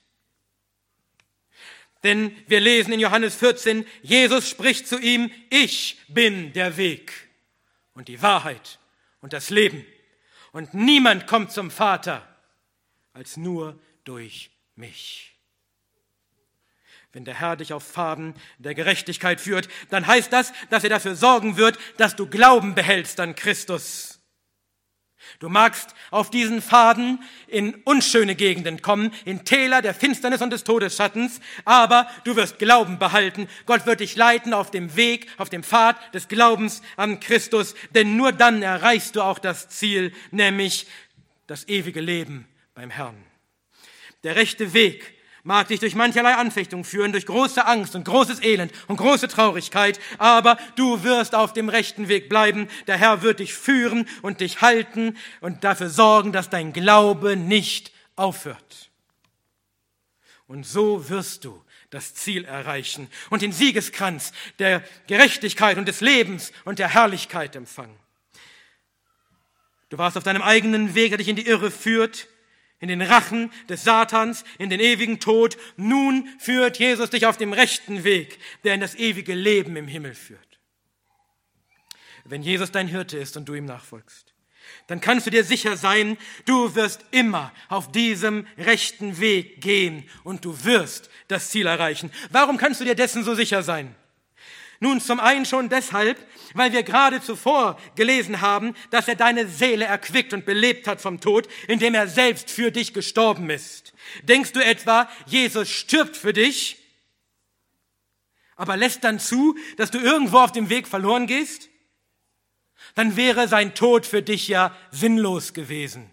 A: Denn wir lesen in Johannes 14, Jesus spricht zu ihm, ich bin der Weg und die Wahrheit und das Leben. Und niemand kommt zum Vater als nur durch mich. Wenn der Herr dich auf Pfaden der Gerechtigkeit führt, dann heißt das, dass er dafür sorgen wird, dass du Glauben behältst an Christus. Du magst auf diesen Pfaden in unschöne Gegenden kommen, in Täler der Finsternis und des Todesschattens, aber du wirst Glauben behalten. Gott wird dich leiten auf dem Weg, auf dem Pfad des Glaubens an Christus, denn nur dann erreichst du auch das Ziel, nämlich das ewige Leben beim Herrn. Der rechte Weg mag dich durch mancherlei Anfechtung führen, durch große Angst und großes Elend und große Traurigkeit, aber du wirst auf dem rechten Weg bleiben. Der Herr wird dich führen und dich halten und dafür sorgen, dass dein Glaube nicht aufhört. Und so wirst du das Ziel erreichen und den Siegeskranz der Gerechtigkeit und des Lebens und der Herrlichkeit empfangen. Du warst auf deinem eigenen Weg, der dich in die Irre führt, in den Rachen des Satans, in den ewigen Tod. Nun führt Jesus dich auf dem rechten Weg, der in das ewige Leben im Himmel führt. Wenn Jesus dein Hirte ist und du ihm nachfolgst, dann kannst du dir sicher sein, du wirst immer auf diesem rechten Weg gehen und du wirst das Ziel erreichen. Warum kannst du dir dessen so sicher sein? Nun, zum einen schon deshalb, weil wir gerade zuvor gelesen haben, dass er deine Seele erquickt und belebt hat vom Tod, indem er selbst für dich gestorben ist. Denkst du etwa, Jesus stirbt für dich, aber lässt dann zu, dass du irgendwo auf dem Weg verloren gehst? Dann wäre sein Tod für dich ja sinnlos gewesen.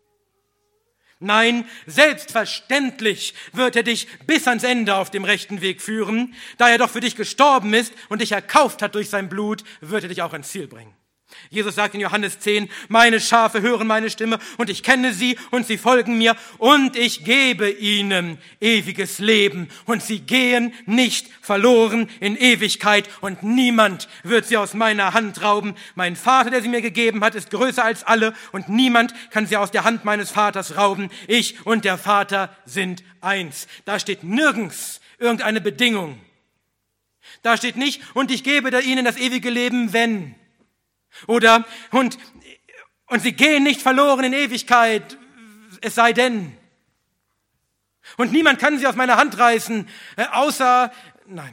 A: Nein, selbstverständlich wird er dich bis ans Ende auf dem rechten Weg führen. Da er doch für dich gestorben ist und dich erkauft hat durch sein Blut, wird er dich auch ans Ziel bringen. Jesus sagt in Johannes 10, meine Schafe hören meine Stimme und ich kenne sie und sie folgen mir und ich gebe ihnen ewiges Leben und sie gehen nicht verloren in Ewigkeit und niemand wird sie aus meiner Hand rauben. Mein Vater, der sie mir gegeben hat, ist größer als alle und niemand kann sie aus der Hand meines Vaters rauben. Ich und der Vater sind eins. Da steht nirgends irgendeine Bedingung. Da steht nicht, und ich gebe ihnen das ewige Leben, wenn. Oder, und sie gehen nicht verloren in Ewigkeit, es sei denn. Und niemand kann sie aus meiner Hand reißen, außer, nein.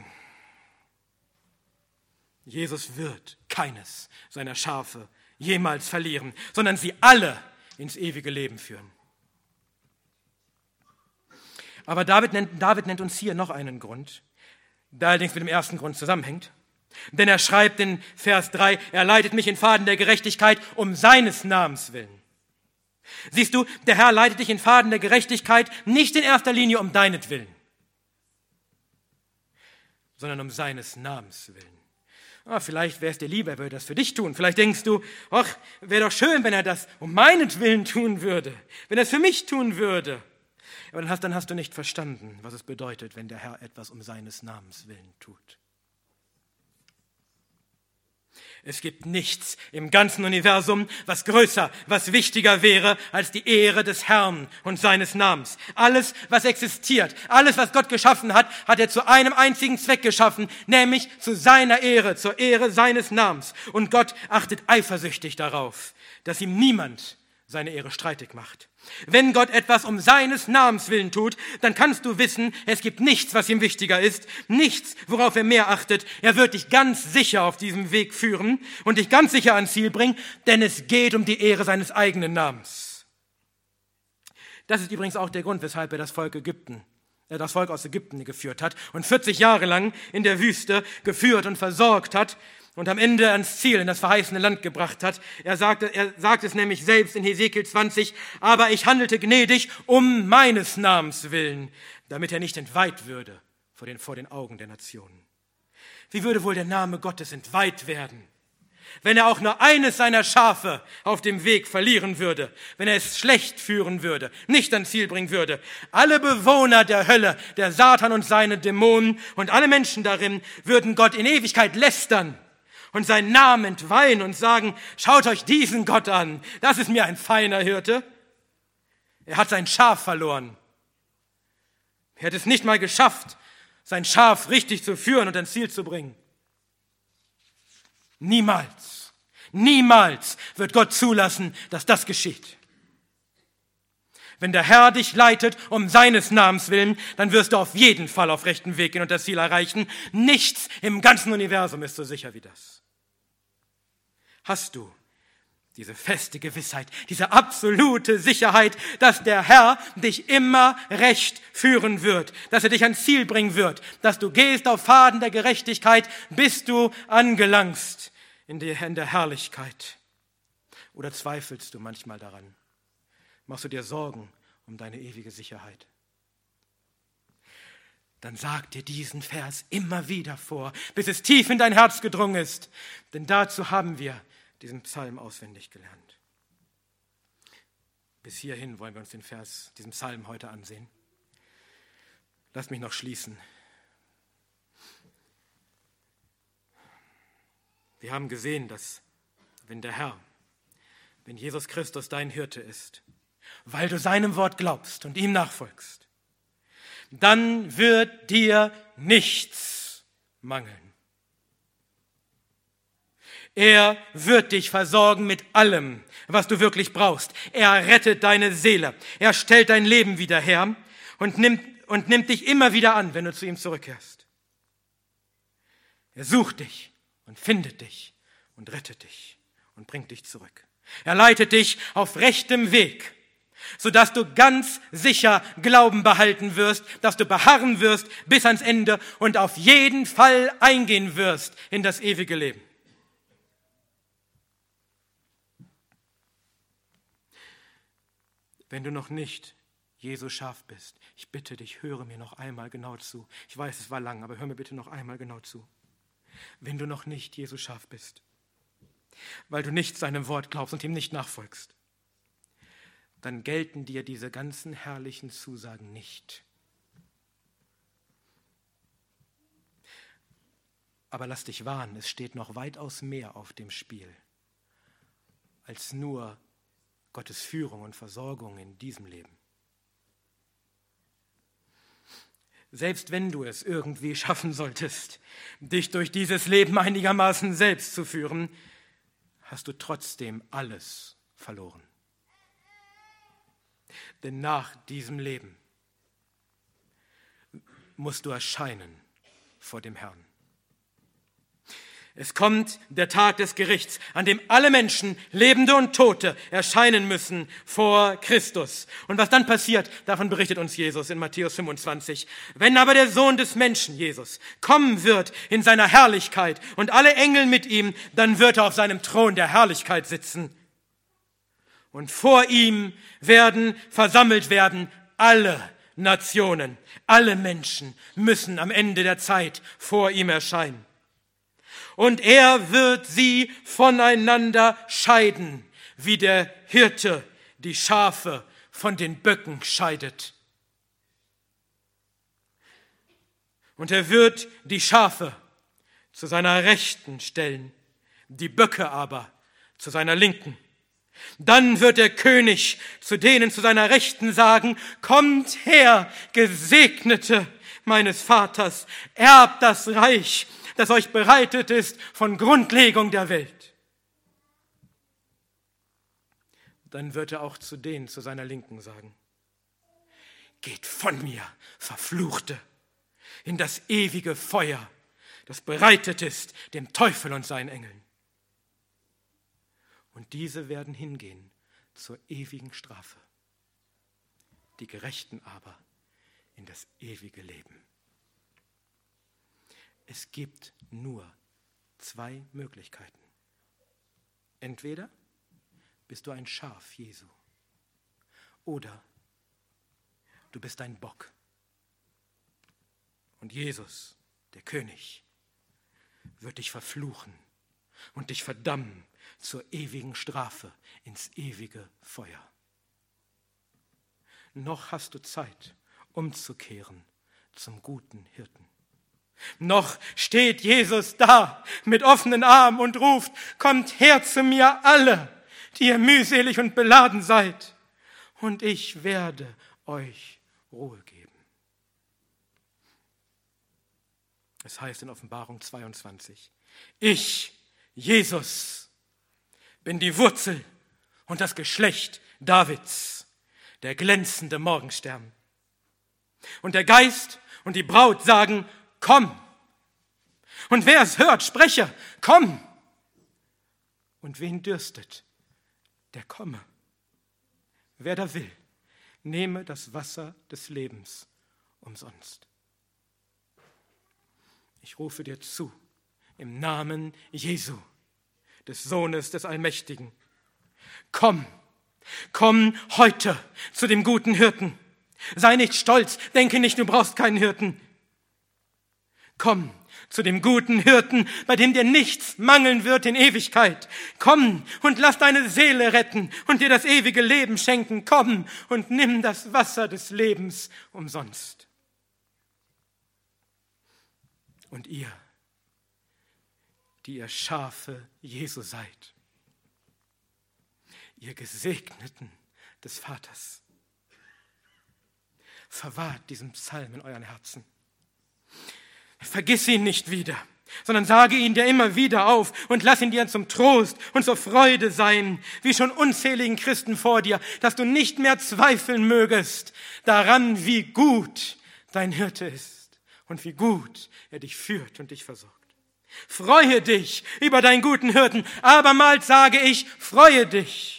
A: Jesus wird keines seiner Schafe jemals verlieren, sondern sie alle ins ewige Leben führen. Aber David nennt uns hier noch einen Grund, der allerdings mit dem ersten Grund zusammenhängt. Denn er schreibt in Vers 3, er leitet mich in Pfaden der Gerechtigkeit um seines Namens willen. Siehst du, der Herr leitet dich in Pfaden der Gerechtigkeit nicht in erster Linie um deinetwillen, sondern um seines Namens willen. Vielleicht wäre es dir lieber, er würde das für dich tun. Vielleicht denkst du, ach, wäre doch schön, wenn er das um meinetwillen tun würde, wenn er es für mich tun würde. Aber dann hast du nicht verstanden, was es bedeutet, wenn der Herr etwas um seines Namens willen tut. Es gibt nichts im ganzen Universum, was größer, was wichtiger wäre als die Ehre des Herrn und seines Namens. Alles, was existiert, alles, was Gott geschaffen hat, hat er zu einem einzigen Zweck geschaffen, nämlich zu seiner Ehre, zur Ehre seines Namens. Und Gott achtet eifersüchtig darauf, dass ihm niemand seine Ehre streitig macht. Wenn Gott etwas um seines Namens willen tut, dann kannst du wissen, es gibt nichts, was ihm wichtiger ist, nichts, worauf er mehr achtet. Er wird dich ganz sicher auf diesem Weg führen und dich ganz sicher ans Ziel bringen, denn es geht um die Ehre seines eigenen Namens. Das ist übrigens auch der Grund, weshalb er das Volk aus Ägypten geführt hat und 40 Jahre lang in der Wüste geführt und versorgt hat und am Ende ans Ziel, in das verheißene Land gebracht hat. Er sagt es nämlich selbst in Hesekiel 20, aber ich handelte gnädig um meines Namens willen, damit er nicht entweiht würde vor den Augen der Nationen. Wie würde wohl der Name Gottes entweiht werden, wenn er auch nur eines seiner Schafe auf dem Weg verlieren würde, wenn er es schlecht führen würde, nicht ans Ziel bringen würde? Alle Bewohner der Hölle, der Satan und seine Dämonen und alle Menschen darin würden Gott in Ewigkeit lästern und seinen Namen entweihen und sagen, schaut euch diesen Gott an, das ist mir ein feiner Hirte. Er hat sein Schaf verloren. Er hat es nicht mal geschafft, sein Schaf richtig zu führen und ans Ziel zu bringen. Niemals, niemals wird Gott zulassen, dass das geschieht. Wenn der Herr dich leitet um seines Namens willen, dann wirst du auf jeden Fall auf rechten Weg gehen und das Ziel erreichen. Nichts im ganzen Universum ist so sicher wie das. Hast du diese feste Gewissheit, diese absolute Sicherheit, dass der Herr dich immer recht führen wird, dass er dich ans Ziel bringen wird, dass du gehst auf Pfaden der Gerechtigkeit, bis du angelangst in der Herrlichkeit? Oder zweifelst du manchmal daran? Machst du dir Sorgen um deine ewige Sicherheit? Dann sag dir diesen Vers immer wieder vor, bis es tief in dein Herz gedrungen ist. Denn dazu haben wir diesen Psalm auswendig gelernt. Bis hierhin wollen wir uns diesen Psalm heute ansehen. Lass mich noch schließen. Wir haben gesehen, dass wenn Jesus Christus dein Hirte ist, weil du seinem Wort glaubst und ihm nachfolgst, dann wird dir nichts mangeln. Er wird dich versorgen mit allem, was du wirklich brauchst. Er rettet deine Seele. Er stellt dein Leben wieder her und nimmt dich immer wieder an, wenn du zu ihm zurückkehrst. Er sucht dich und findet dich und rettet dich und bringt dich zurück. Er leitet dich auf rechtem Weg, sodass du ganz sicher Glauben behalten wirst, dass du beharren wirst bis ans Ende und auf jeden Fall eingehen wirst in das ewige Leben. Wenn du noch nicht Jesu Schaf bist, ich bitte dich, höre mir noch einmal genau zu. Ich weiß, es war lang, aber hör mir bitte noch einmal genau zu. Wenn du noch nicht Jesu Schaf bist, weil du nicht seinem Wort glaubst und ihm nicht nachfolgst, dann gelten dir diese ganzen herrlichen Zusagen nicht. Aber lass dich warnen, es steht noch weitaus mehr auf dem Spiel, als nur Gottes Führung und Versorgung in diesem Leben. Selbst wenn du es irgendwie schaffen solltest, dich durch dieses Leben einigermaßen selbst zu führen, hast du trotzdem alles verloren. Denn nach diesem Leben musst du erscheinen vor dem Herrn. Es kommt der Tag des Gerichts, an dem alle Menschen, Lebende und Tote, erscheinen müssen vor Christus. Und was dann passiert, davon berichtet uns Jesus in Matthäus 25. Wenn aber der Sohn des Menschen, Jesus, kommen wird in seiner Herrlichkeit und alle Engel mit ihm, dann wird er auf seinem Thron der Herrlichkeit sitzen. Und vor ihm werden versammelt werden alle Nationen, alle Menschen müssen am Ende der Zeit vor ihm erscheinen. Und er wird sie voneinander scheiden, wie der Hirte die Schafe von den Böcken scheidet. Und er wird die Schafe zu seiner Rechten stellen, die Böcke aber zu seiner Linken. Dann wird der König zu denen zu seiner Rechten sagen, kommt her, Gesegnete meines Vaters, erbt das Reich, das euch bereitet ist von Grundlegung der Welt. Dann wird er auch zu denen zu seiner Linken sagen, geht von mir, Verfluchte, in das ewige Feuer, das bereitet ist dem Teufel und seinen Engeln. Und diese werden hingehen zur ewigen Strafe, die Gerechten aber in das ewige Leben. Es gibt nur 2 Möglichkeiten. Entweder bist du ein Schaf Jesu oder du bist ein Bock. Und Jesus, der König, wird dich verfluchen und dich verdammen zur ewigen Strafe ins ewige Feuer. Noch hast du Zeit, umzukehren zum guten Hirten. Noch steht Jesus da mit offenen Armen und ruft, kommt her zu mir alle, die ihr mühselig und beladen seid, und ich werde euch Ruhe geben. Es heißt in Offenbarung 22, ich, Jesus, bin die Wurzel und das Geschlecht Davids, der glänzende Morgenstern. Und der Geist und die Braut sagen, komm. Und wer es hört, spreche, komm. Und wen dürstet, der komme. Wer da will, nehme das Wasser des Lebens umsonst. Ich rufe dir zu, im Namen Jesu, des Sohnes des Allmächtigen. Komm heute zu dem guten Hirten. Sei nicht stolz, denke nicht, du brauchst keinen Hirten. Komm zu dem guten Hirten, bei dem dir nichts mangeln wird in Ewigkeit. Komm und lass deine Seele retten und dir das ewige Leben schenken. Komm und nimm das Wasser des Lebens umsonst. Und ihr, die ihr Schafe Jesu seid, ihr Gesegneten des Vaters, verwahrt diesen Psalm in euren Herzen. Vergiss ihn nicht wieder, sondern sage ihn dir immer wieder auf und lass ihn dir zum Trost und zur Freude sein, wie schon unzähligen Christen vor dir, dass du nicht mehr zweifeln mögest daran, wie gut dein Hirte ist und wie gut er dich führt und dich versorgt. Freue dich über deinen guten Hirten, abermals sage ich, freue dich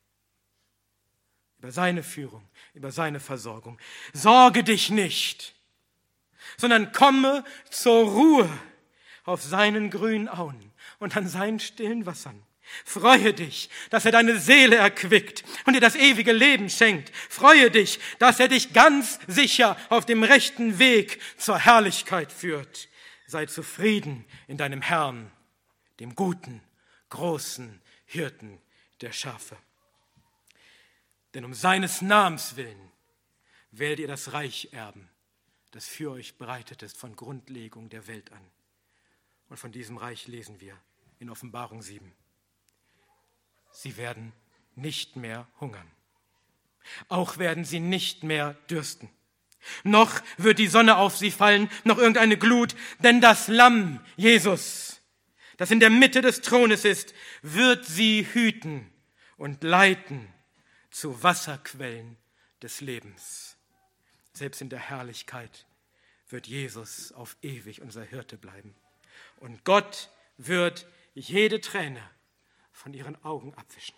A: über seine Führung, über seine Versorgung. Sorge dich nicht, sondern komme zur Ruhe auf seinen grünen Auen und an seinen stillen Wassern. Freue dich, dass er deine Seele erquickt und dir das ewige Leben schenkt. Freue dich, dass er dich ganz sicher auf dem rechten Weg zur Herrlichkeit führt. Sei zufrieden in deinem Herrn, dem guten, großen Hirten der Schafe. Denn um seines Namens willen werdet ihr das Reich erben, das für euch bereitet ist von Grundlegung der Welt an. Und von diesem Reich lesen wir in Offenbarung 7. Sie werden nicht mehr hungern. Auch werden sie nicht mehr dürsten. Noch wird die Sonne auf sie fallen, noch irgendeine Glut, denn das Lamm, Jesus, das in der Mitte des Thrones ist, wird sie hüten und leiten zu Wasserquellen des Lebens. Selbst in der Herrlichkeit wird Jesus auf ewig unser Hirte bleiben. Und Gott wird jede Träne von ihren Augen abwischen.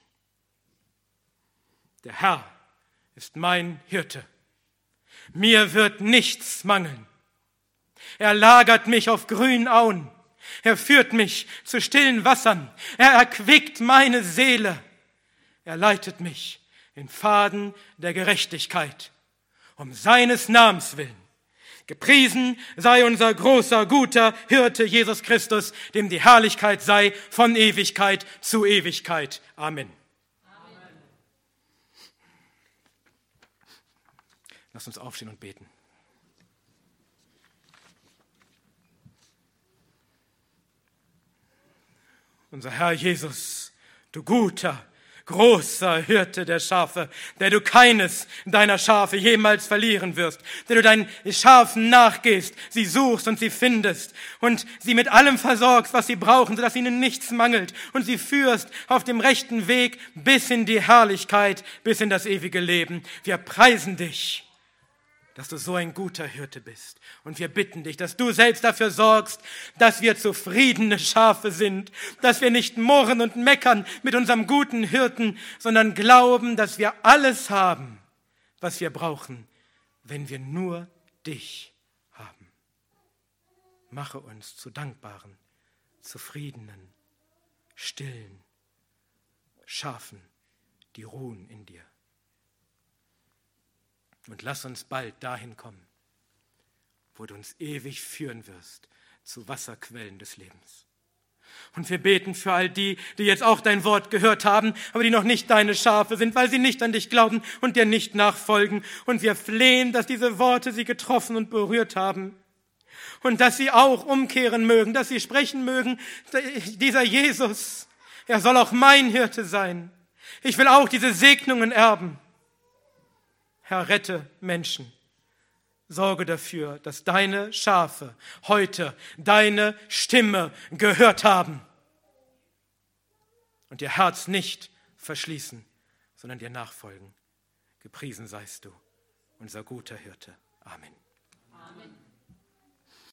A: Der Herr ist mein Hirte. Mir wird nichts mangeln. Er lagert mich auf grünen Auen. Er führt mich zu stillen Wassern. Er erquickt meine Seele. Er leitet mich in Pfaden der Gerechtigkeit, um seines Namens willen. Gepriesen sei unser großer, guter Hirte Jesus Christus, dem die Herrlichkeit sei von Ewigkeit zu Ewigkeit. Amen. Amen. Lass uns aufstehen und beten. unser Herr Jesus, du guter, großer Hirte der Schafe, der du keines deiner Schafe jemals verlieren wirst, der du deinen Schafen nachgehst, sie suchst und sie findest und sie mit allem versorgst, was sie brauchen, sodass ihnen nichts mangelt und sie führst auf dem rechten Weg bis in die Herrlichkeit, bis in das ewige Leben. Wir preisen dich, dass du so ein guter Hirte bist. Und wir bitten dich, dass du selbst dafür sorgst, dass wir zufriedene Schafe sind, dass wir nicht murren und meckern mit unserem guten Hirten, sondern glauben, dass wir alles haben, was wir brauchen, wenn wir nur dich haben. Mache uns zu dankbaren, zufriedenen, stillen Schafen, die ruhen in dir. Und lass uns bald dahin kommen, wo du uns ewig führen wirst zu Wasserquellen des Lebens. Und wir beten für all die, die jetzt auch dein Wort gehört haben, aber die noch nicht deine Schafe sind, weil sie nicht an dich glauben und dir nicht nachfolgen. Und wir flehen, dass diese Worte sie getroffen und berührt haben. Und dass sie auch umkehren mögen, dass sie sprechen mögen, dieser Jesus, er soll auch mein Hirte sein. Ich will auch diese Segnungen erben. Herr, rette Menschen. Sorge dafür, dass deine Schafe heute deine Stimme gehört haben und ihr Herz nicht verschließen, sondern dir nachfolgen. Gepriesen seist du, unser guter Hirte. Amen.